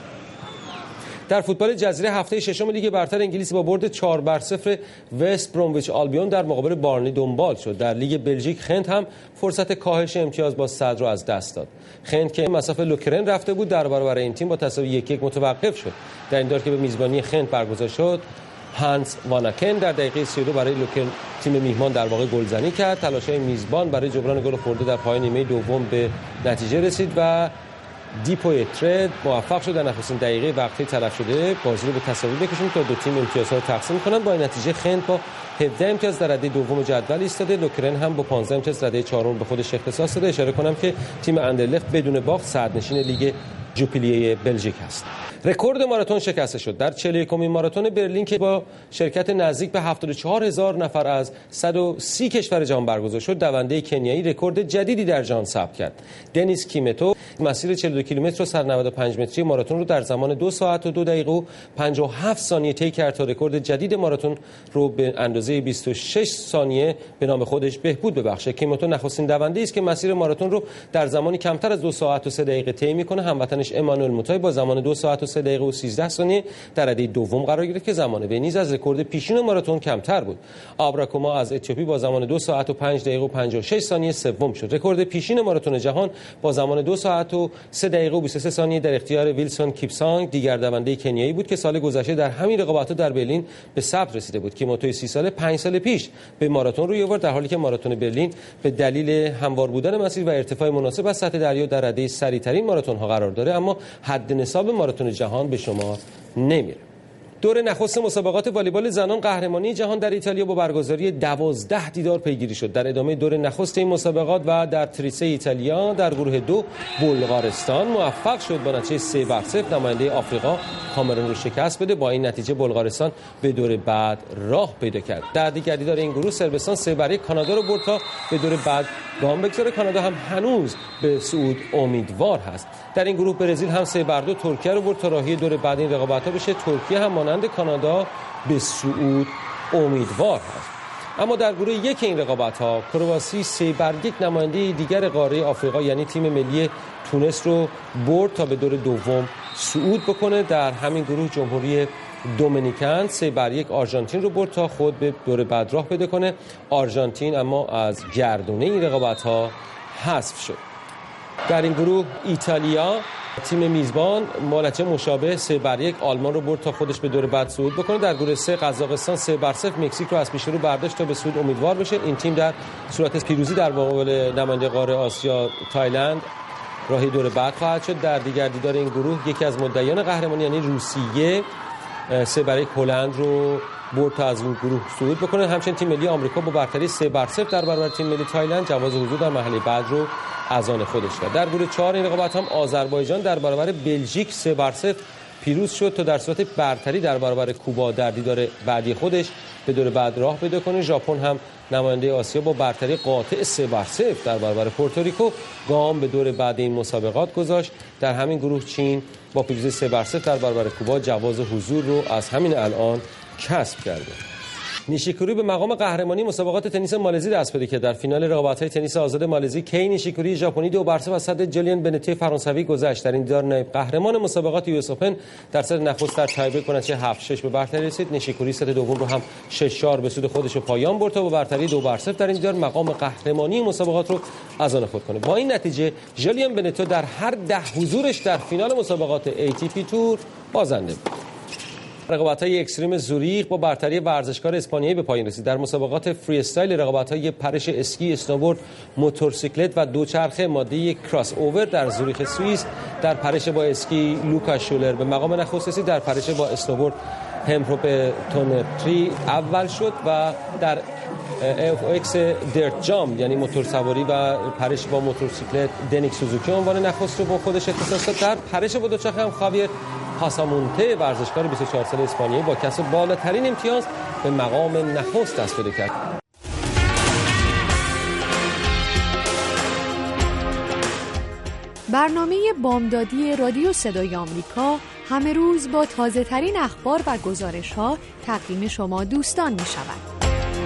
در فوتبال جزیره هفته ششم لیگ برتر انگلیس با برد چهار بر صفر وست برومویچ آلبیون در مقابل بارنلی دنبال شد. در لیگ بلژیک خنت هم فرصت کاهش امتیاز با صدر رو از دست داد. خنت که مسافت لوکرن رفته بود در برابر این تیم با تساوی یک یک متوقف شد. در این دور که به میزبانی خنت برگزار شد، هانس واناکن در دقیقه سی و دو برای لوکرن تیم میهمان در واقع گلزنی کرد. تلاش‌های میزبان برای جبران گل خورده در پایان نیمه دوم به نتیجه رسید و دیپوی ترد موفق شد در نخستین دقیقه وقتی تلف شده بازی رو به تساوی بکشونه تا دو تیم امتیازها رو تقسیم کنند. با این نتیجه خنت با هفده امتیاز در رده دوم جدول ایستاده. لوکرن هم با پانزده امتیاز رده چهارم به خودش اختصاص داده. اشاره کنم که تیم اندرلخت بدون باخت صدرنشین لیگ جوپیلیه بلژیک است. رکورد ماراتون شکسته شد. در چهل و یکمین ماراتون برلین که با شرکت نزدیک به هفتاد و چهار هزار نفر از صد و سی کشور جهان برگزار شد، دونده کنیایی رکورد جدیدی در جهان ثبت کرد. دنیس کیمتو مسیر چهل و دو کیلومتر و صد و نود و پنج متری ماراتون رو در زمان دو ساعت و دو دقیقه و پنجاه و هفت ثانیه طی کرد تا رکورد جدید ماراتون رو به اندازه بیست و شش ثانیه به نام خودش بهبود ببخشه. کیمتو نخستین دونده است که مسیر ماراتون رو در زمانی کمتر از دو ساعت و سه دقیقه طی می‌کنه. هموطنش امانوئل موتای با زمان دو ساعت و سه دقیقه و سیزده ثانیه در رده دوم قرار گرفت که زمان وی نیز از رکورد پیشین ماراتون کمتر بود. آبراکوما از اتیوپی با زمان دو ساعت و پنج دقیقه و پنجاه و شش ثانیه سوم شد. رکورد پیشین ماراتون جهان با زمان دو ساعت و سه دقیقه و بیست و سه ثانیه در اختیار ویلسون کیپسانگ دیگر دونده کنیایی بود که سال گذشته در همین رقابت‌ها در برلین به ثبت رسیده بود. کیموتو سی ساله پنج سال پیش به ماراتون روی آورد، در حالی که ماراتون برلین به دلیل هموار بودن مسیر و ارتفاع مناسب از سطح دریا در رده سریع‌ترین ماراتون‌ها قرار داره، اما حد نصاب ماراتون جهان به شما نمیره. دور نخست مسابقات والیبال زنان قهرمانی جهان در ایتالیا با برگزاری دوازده دیدار پیگیری شد. در ادامه دور نخست این مسابقات و در تریسه ایتالیا در گروه دو بلغارستان موفق شد با نتیجه سه بر صفر نماینده آفریقا کامرون رو شکست بده. با این نتیجه بلغارستان به دور بعد راه پیدا کرد. در دیگر دیدار این گروه صربستان سه بر یک کانادا رو برد تا به دور بعد گام بگذاره. کانادا هم هنوز به صعود امیدوار هست. در این گروه برزیل هم سه بر دو ترکیه رو برد تا راهی دور بعد این رقابت‌ها بشه. ترکیه هم مانند کانادا به صعود امیدوار هست. اما در گروه یک این رقابت‌ها کرواسی سه بر یک نماینده دیگر قاره آفریقا یعنی تیم ملی تونس رو برد تا به دور دوم صعود بکنه. در همین گروه جمهوری دومینیکن سه بر یک آرژانتین رو برد تا خود به دور بعد راه پیدا کنه. آرژانتین اما از گردونه این رقابت‌ها حذف شد. در این گروه ایتالیا تیم میزبان مالچه مشابه سه بر یک آلمان رو برد تا خودش به دور بعد صعود بکنه. در گروه سه قزاقستان سه بر صفر مکزیک رو از پیش رو برداشت تا به صعود امیدوار بشه. این تیم در صورت پیروزی در مقابل نماینده قاره آسیا تایلند راهی دور بعد خواهد شد. در دیگر دیدار این گروه یکی از مدعیان قهرمانی یعنی روسیه سه بر یک هلند رو برد تا از این گروه صعود بکنه. همچنین تیم ملی آمریکا با برتری سه بر صفر در برابر تیم ملی تایلند جواز حضور در مرحله بعد رو از آن خودش کرد. در گروه چهار این رقابت هم آذربایجان در برابر بلژیک سه بر صفر پیروز شد تا در صورت برتری در برابر کوبا در دیدار بعدی خودش به دور بعد راه پیدا کنه. ژاپن هم نماینده آسیا با برتری قاطع سه بر صفر در برابر پورتوریکو گام به دور بعد این مسابقات گذاشت. در همین گروه چین با پیروزی سه بر صفر در برابر کوبا جواز حضور رو از همین الان کسب کرده. نیشیکوری به مقام قهرمانی مسابقات تنیس مالزی دست پیدا کرد. در فینال رقابت‌های تنیس آزاد مالزی کی نیشیکوری ژاپنی دو بر صفر از صد جولیان بنتی فرانسوی گذشت. در این دیدار نایب قهرمان مسابقات یو اس اوپن در ست نخست در تایبریک با نتیجه هفت شش به برتری رسید. نیشیکوری ست دوم رو هم شش چهار به سود خودش به پایان برد تا با برتری دو بر صفر در این دیدار مقام قهرمانی مسابقات رو از آن خود کنه. با این نتیجه جولیان بنتی در هر ده حضورش در فینال مسابقات ای تی پی تور بازنده بود. رقابت‌های اکستریم زوریخ با برتری ورزشکار اسپانیایی به پایان رسید. در مسابقات فری استایل رقابت‌های پرش اسکی، اسنوبورد، موتورسیکلت و دوچرخه ماده کراس اوور در زوریخ سوئیس در پرش با اسکی لوکا شولر به مقام نخست رسید. در پرش با اسنوبورد همپروپتونتری اول شد و در اف ایکس درت جام یعنی موتور سواری و پرش با موتورسیکلت دنیک سوزوکی عنوان نخست رو با خودش اختصاص داد. در پرش با دوچرخه هم خاویر پاسامونته ورزشکار بیست و چهار ساله اسپانیایی با کسب بالاترین امتیاز به مقام نخست دست پیدا کرد. برنامه بامدادی رادیو صدای آمریکا همه روز با تازه ترین اخبار و گزارش ها تقدیم شما دوستان می شود.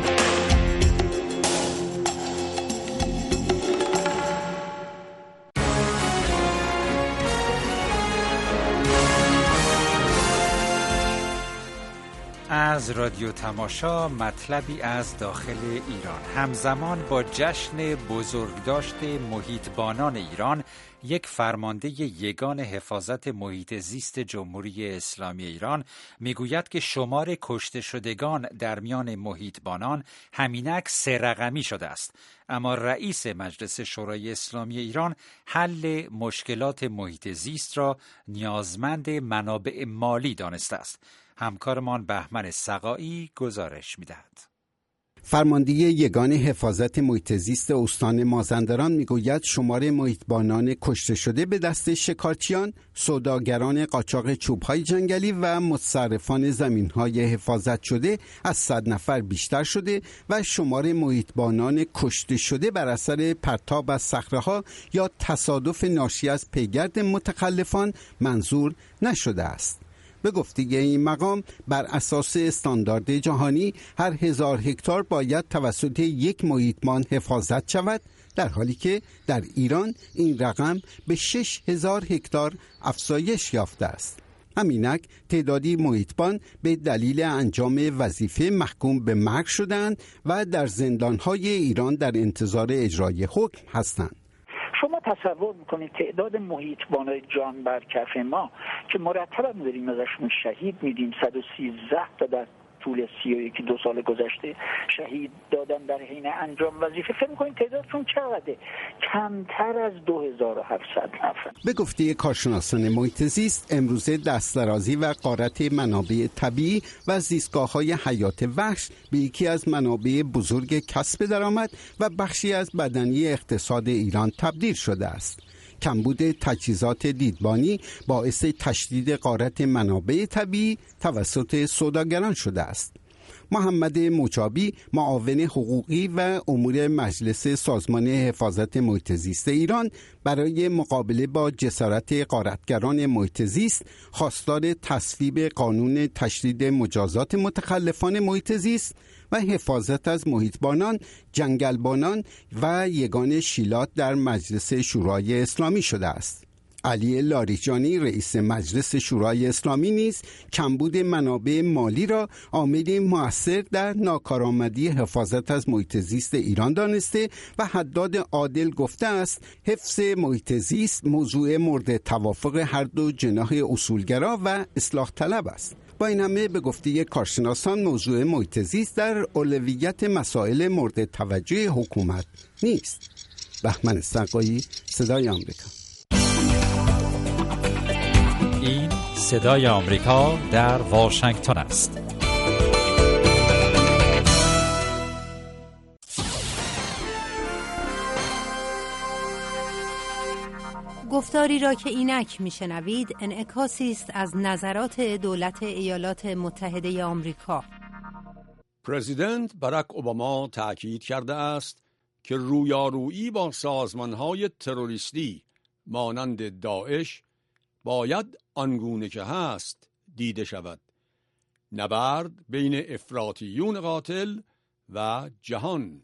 از رادیو تماشا مطلبی از داخل ایران. همزمان با جشن بزرگداشت محیطبانان ایران، یک فرمانده یگان حفاظت محیط زیست جمهوری اسلامی ایران میگوید که شمار کشته شدگان در میان محیطبانان همینک سه رقمی شده است. اما رئیس مجلس شورای اسلامی ایران حل مشکلات محیط زیست را نیازمند منابع مالی دانسته است. همکارمان بهمن سقایی گزارش می‌دهد. فرمانده یگان حفاظت محیط زیست استان مازندران میگوید شمار محیطبانان کشته شده به دست شکارچیان، سوداگران قاچاق چوب‌های جنگلی و متصرفان زمین‌های حفاظت شده از صد نفر بیشتر شده و شمار محیطبانان کشته شده بر اثر پرتاب از صخره‌ها یا تصادف ناشی از پیگرد متخلفان منظور نشده است. به گفته این مقام بر اساس استاندارد جهانی هر هزار هکتار باید توسط یک محیطبان حفاظت شود، در حالی که در ایران این رقم به شش هزار هکتار افزایش یافته است. همینک تعدادی محیطبان به دلیل انجام وظیفه محکوم به مرگ شدند و در زندان‌های ایران در انتظار اجرای حکم هستند. شما تصور میکنید تعداد محیطبانای جان بر کف ما که مرتبا داریم ازشون شهید میدیم، صد و سیزده تا در طول سی و یکی دو سال گذشته شهید دادن در حین انجام وظیفه. فکر می‌کنید تعدادشون چقدره؟ کمتر از دو هزار و هفتصد نفر. به گفته کارشناسان محیط زیست، امروزه دست‌درازی و غارت منابع طبیعی و زیستگاه‌های حیات وحش به یکی از منابع بزرگ کسب درآمد و بخشی از بدنی اقتصاد ایران تبدیل شده است. کمبود تجهیزات دیدبانی باعث تشدید غارت منابع طبیعی توسط سوداگران شده است. محمد مجابی، معاون حقوقی و امور مجلس سازمان حفاظت محیط زیست ایران، برای مقابله با جسارت غارتگران محیط زیست خواستار تصویب قانون تشدید مجازات متخلفان محیط زیست و حفاظت از محیطبانان، جنگلبانان و یگان شیلات در مجلس شورای اسلامی شده است. علی لاریجانی، رئیس مجلس شورای اسلامی، نیز کمبود منابع مالی را عامل مؤثر در ناکارآمدی حفاظت از محیط زیست ایران دانسته و حداد عادل گفته است حفظ محیط زیست موضوع مورد توافق هر دو جناح اصولگرا و اصلاح طلب است. با این همه به گفته کارشناسان موضوع محیط زیست در اولویت مسائل مورد توجه حکومت نیست. بهمن سقایی، صدای آمریکا. این صدای آمریکا در واشنگتن است. گفتاری را که اینک میشنوید انعکاسی است از نظرات دولت ایالات متحده آمریکا. پرزیدنت باراک اوباما تأکید کرده است که رویارویی با سازمان‌های تروریستی مانند داعش باید آنگونه که هست دیده شود. نبرد بین افراطیون قاتل و جهان.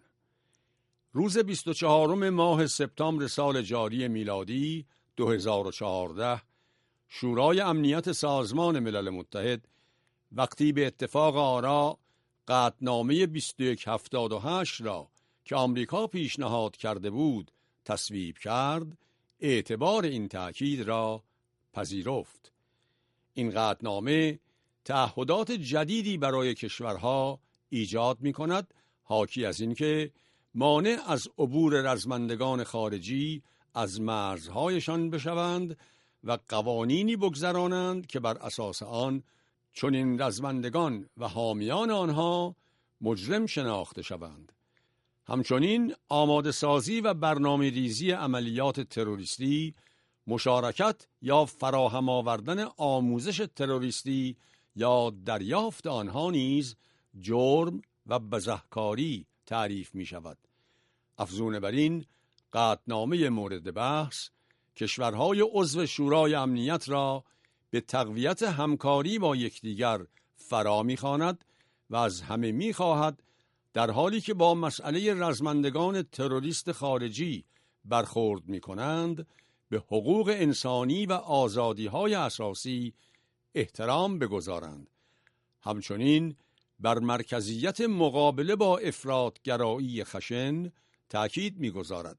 روز بیست و چهارم ماه سپتامبر سال جاری میلادی دو هزار و چهارده شورای امنیت سازمان ملل متحد وقتی به اتفاق آرا قطعنامه بیست و یک هفتاد و هشت را که آمریکا پیشنهاد کرده بود تصویب کرد، اعتبار این تأکید را پذیرفت. این قطعنامه تعهدات جدیدی برای کشورها ایجاد می کند، حاکی از این که مانع از عبور رزمندگان خارجی از مرزهایشان بشوند و قوانینی بگذرانند که بر اساس آن چنین رزمندگان و حامیان آنها مجرم شناخته شوند. همچنین آماده سازی و برنامه ریزی عملیات تروریستی، مشارکت یا فراهم آوردن آموزش تروریستی یا دریافت آنها نیز جرم و بزهکاری تعریف می شود. افزون بر این، قطعنامه مورد بحث کشورهای عضو شورای امنیت را به تقویت همکاری با یکدیگر فرا می‌خواند و از همه می‌خواهد در حالی که با مسئله رزمندگان تروریست خارجی برخورد می‌کنند به حقوق انسانی و آزادی‌های اساسی احترام بگذارند. همچنین بر مرکزیت مقابله با افراطگرایی خشن تأکید می‌گذارد.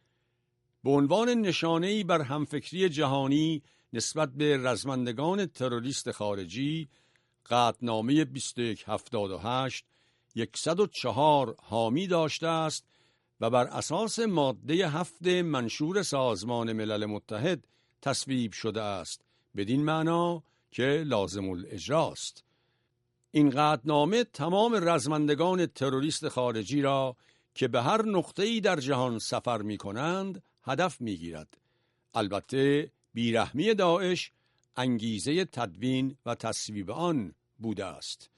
به عنوان نشانه‌ای بر همفکری جهانی نسبت به رزمندگان تروریست خارجی، قطعنامه بیست و یک هفتاد و هشت صد و چهار حامی داشته است و بر اساس ماده هفت منشور سازمان ملل متحد تصویب شده است، بدین معنا که لازم الاجراست. این قطعنامه تمام رزمندگان تروریست خارجی را که به هر نقطه‌ای در جهان سفر می‌کنند هدف می‌گیرد. البته بیرحمی داعش انگیزه تدوین و تصویب آن بوده است.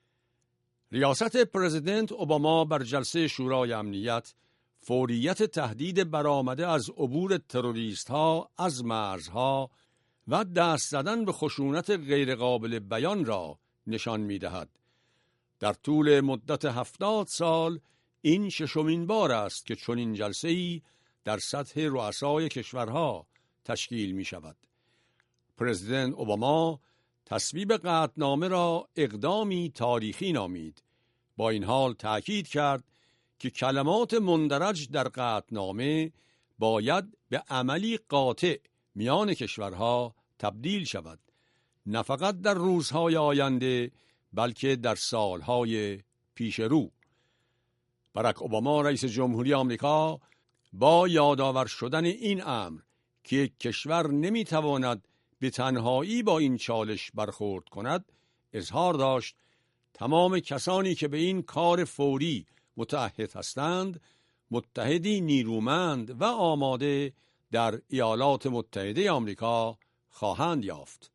ریاست پرزیدنت اوباما بر جلسه شورای امنیت فوریت تهدید برآمده از عبور تروریست‌ها از مرزها و دست زدن به خشونت غیرقابل بیان را نشان می‌دهد. در طول مدت هفتاد سال این ششمین بار است که چنین جلسه‌ای در سطح رؤسای کشورها تشکیل می شود. پرزیدنت اوباما تصویب قطعنامه را اقدامی تاریخی نامید. با این حال تأکید کرد که کلمات مندرج در قطعنامه باید به عملی قاطع میان کشورها تبدیل شود، نه فقط در روزهای آینده بلکه در سالهای پیش رو. باراک اوباما رئیس جمهوری آمریکا با یادآور شدن این امر که یک کشور نمیتواند به تنهایی با این چالش برخورد کند، اظهار داشت تمام کسانی که به این کار فوری متعهد هستند، متحدی نیرومند و آماده در ایالات متحده آمریکا خواهند یافت.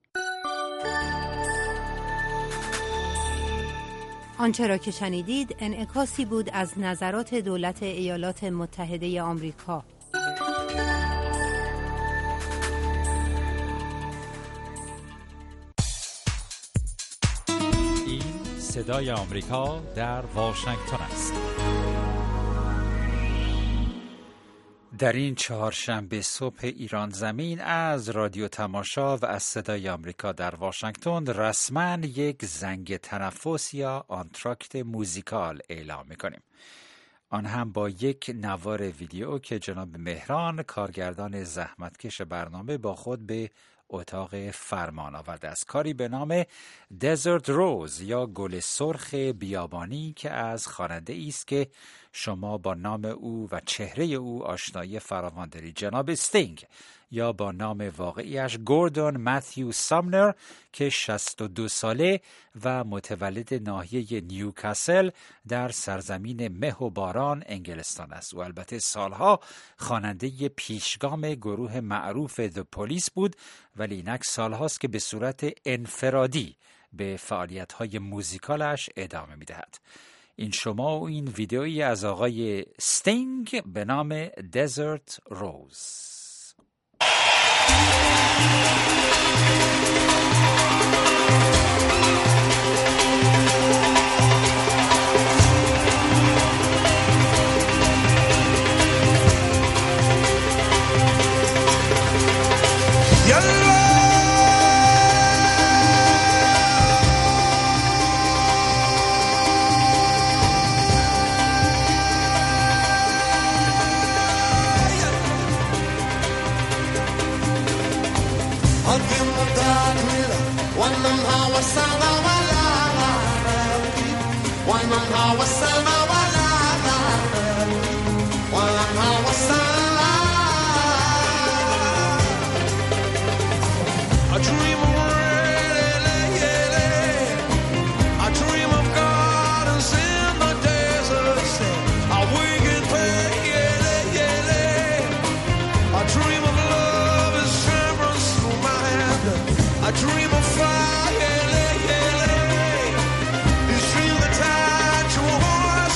آنچه را که شنیدید انعکاسی بود از نظرات دولت ایالات متحده آمریکا. این صدای آمریکا در واشنگتن است. در این چهارشنبه صبح ایران زمین از رادیو تماشا و از صدای آمریکا در واشنگتن رسما یک زنگ تنفس یا آنتراکت موزیکال اعلام می‌کنیم. آن هم با یک نوار ویدیو که جناب مهران کارگردان زحمتکش برنامه با خود به اتاق فرمان آورده است. کاری به نام دزرت روز یا گل سرخ بیابانی که از خواننده است که شما با نام او و چهره او آشنایی فراوان دارید، جناب استینگ، یا با نام واقعیش گوردون متیو سامنر که شصت و دو ساله و متولد ناحیه نیوکاسل در سرزمین مه و باران انگلستان است. او البته سالها خواننده پیشگام گروه معروف The Police بود، ولی اینک سالهاست که به صورت انفرادی به فعالیت‌های موزیکالش ادامه می‌دهد. این شما و این ویدئویی از آقای استینگ به نام دزرت روز. Dream of fire, yeah, yeah, yeah. These dreams are tied to a horse.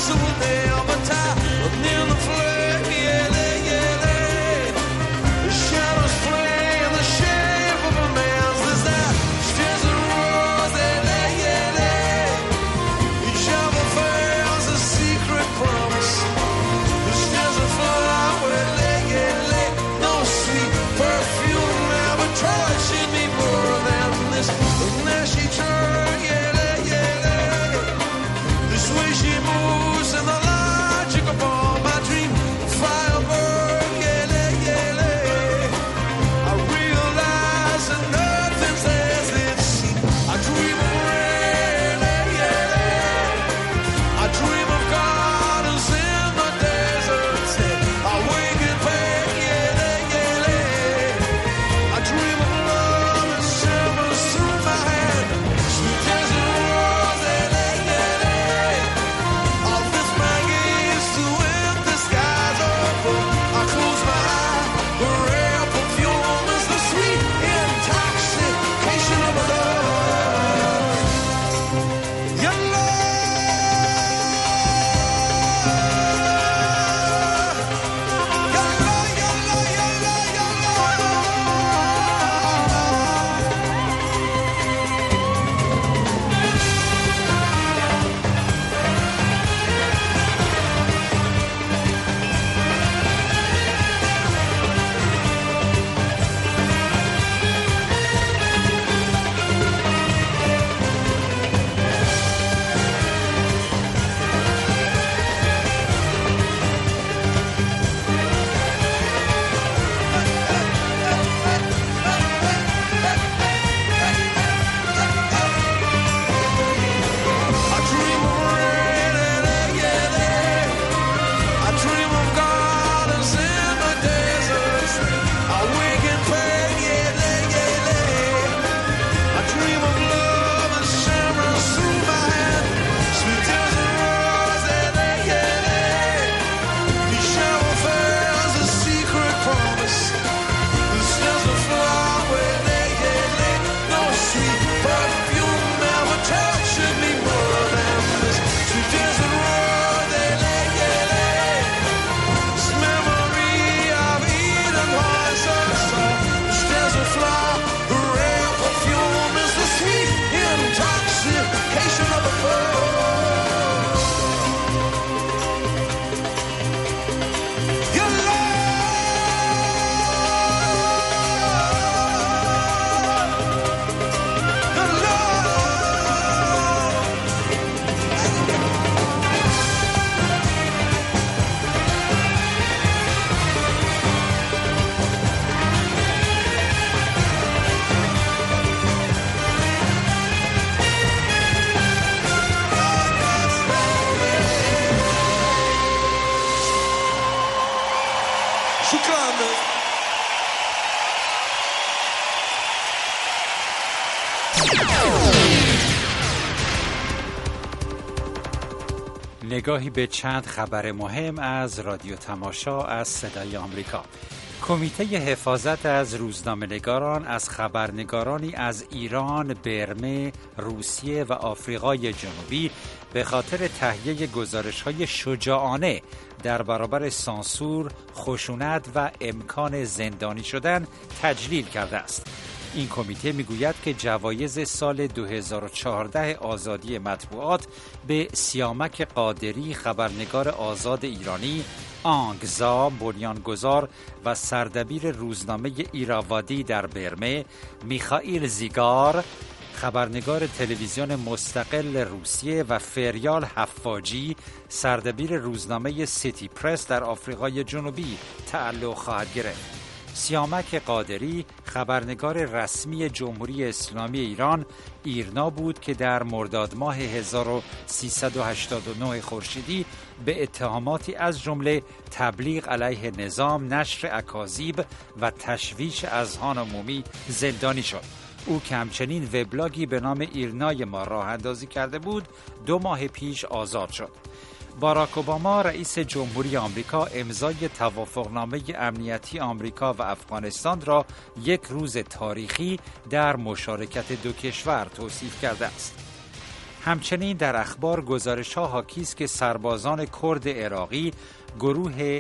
نگاهی به چند خبر مهم از رادیو تماشا از صدای آمریکا. کمیته حفاظت از روزنامه‌نگاران از خبرنگارانی از ایران، برمه، روسیه و آفریقای جنوبی به خاطر تهیه گزارش‌های شجاعانه در برابر سانسور، خشونت و امکان زندانی شدن تجلیل کرده است. این کمیته میگوید که جوایز سال دو هزار و چهارده آزادی مطبوعات به سیامک قادری، خبرنگار آزاد ایرانی، آنگزا، بنیانگذار و سردبیر روزنامه ایراوادی در برمه، میخائیل زیگار، خبرنگار تلویزیون مستقل روسیه و فریال حفاجی، سردبیر روزنامه سیتی پرس در آفریقای جنوبی تعلق خواهد گرفت. سیامک قادری خبرنگار رسمی جمهوری اسلامی ایران ایرنا بود که در مرداد ماه هزار و سیصد و هشتاد و نه خورشیدی به اتهاماتی از جمله تبلیغ علیه نظام، نشر اکاذیب و تشویش اذهان عمومی زندانی شد. او که همچنین وبلاگی به نام ایرنای ما راه اندازی کرده بود، دو ماه پیش آزاد شد. باراک اوباما رئیس جمهوری آمریکا امضای توافقنامه امنیتی آمریکا و افغانستان را یک روز تاریخی در مشارکت دو کشور توصیف کرده است. همچنین در اخبار گزارش‌ها حاکی است که سربازان کرد عراقی گروه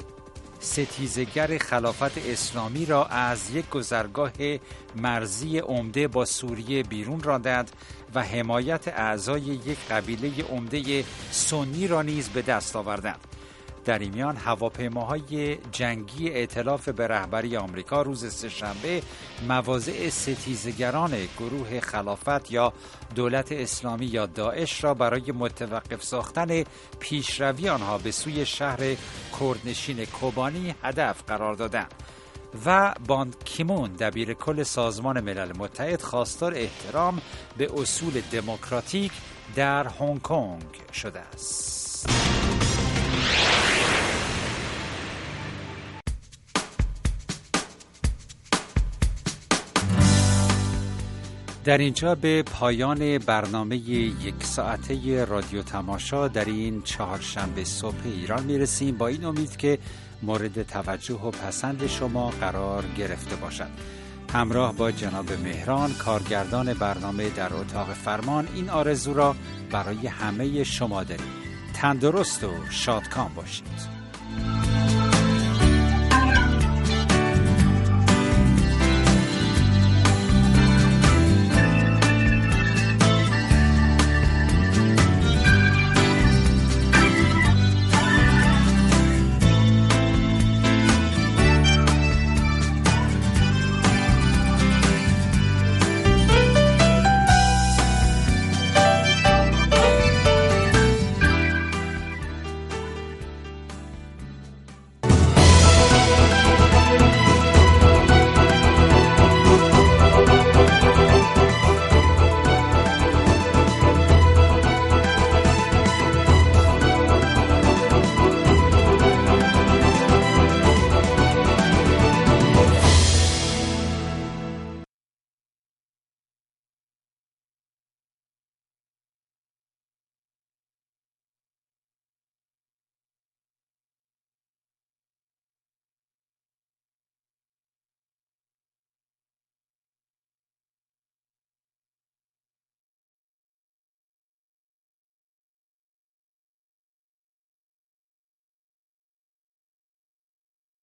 ستیزگر خلافت اسلامی را از یک گذرگاه مرزی عمده با سوریه بیرون راندند و حمایت اعضای یک قبیله عمده سنی را نیز به دست آوردند. در این میان هواپیماهای جنگی ائتلاف به رهبری آمریکا روز سه‌شنبه مواضع ستیزگران گروه خلافت یا دولت اسلامی یا داعش را برای متوقف ساختن پیشروی آنها به سوی شهر کردنشین کوبانی هدف قرار دادند. و بان کیمون دبیر کل سازمان ملل متحد خواستار احترام به اصول دموکراتیک در هنگ کنگ شده است. در اینجا به پایان برنامه یک ساعته رادیو تماشا در این چهارشنبه صبح ایران میرسیم، با این امید که مورد توجه و پسند شما قرار گرفته باشد. همراه با جناب مهران کارگردان برنامه در اتاق فرمان این آرزو را برای همه شما داریم. تندرست و شادکام باشید.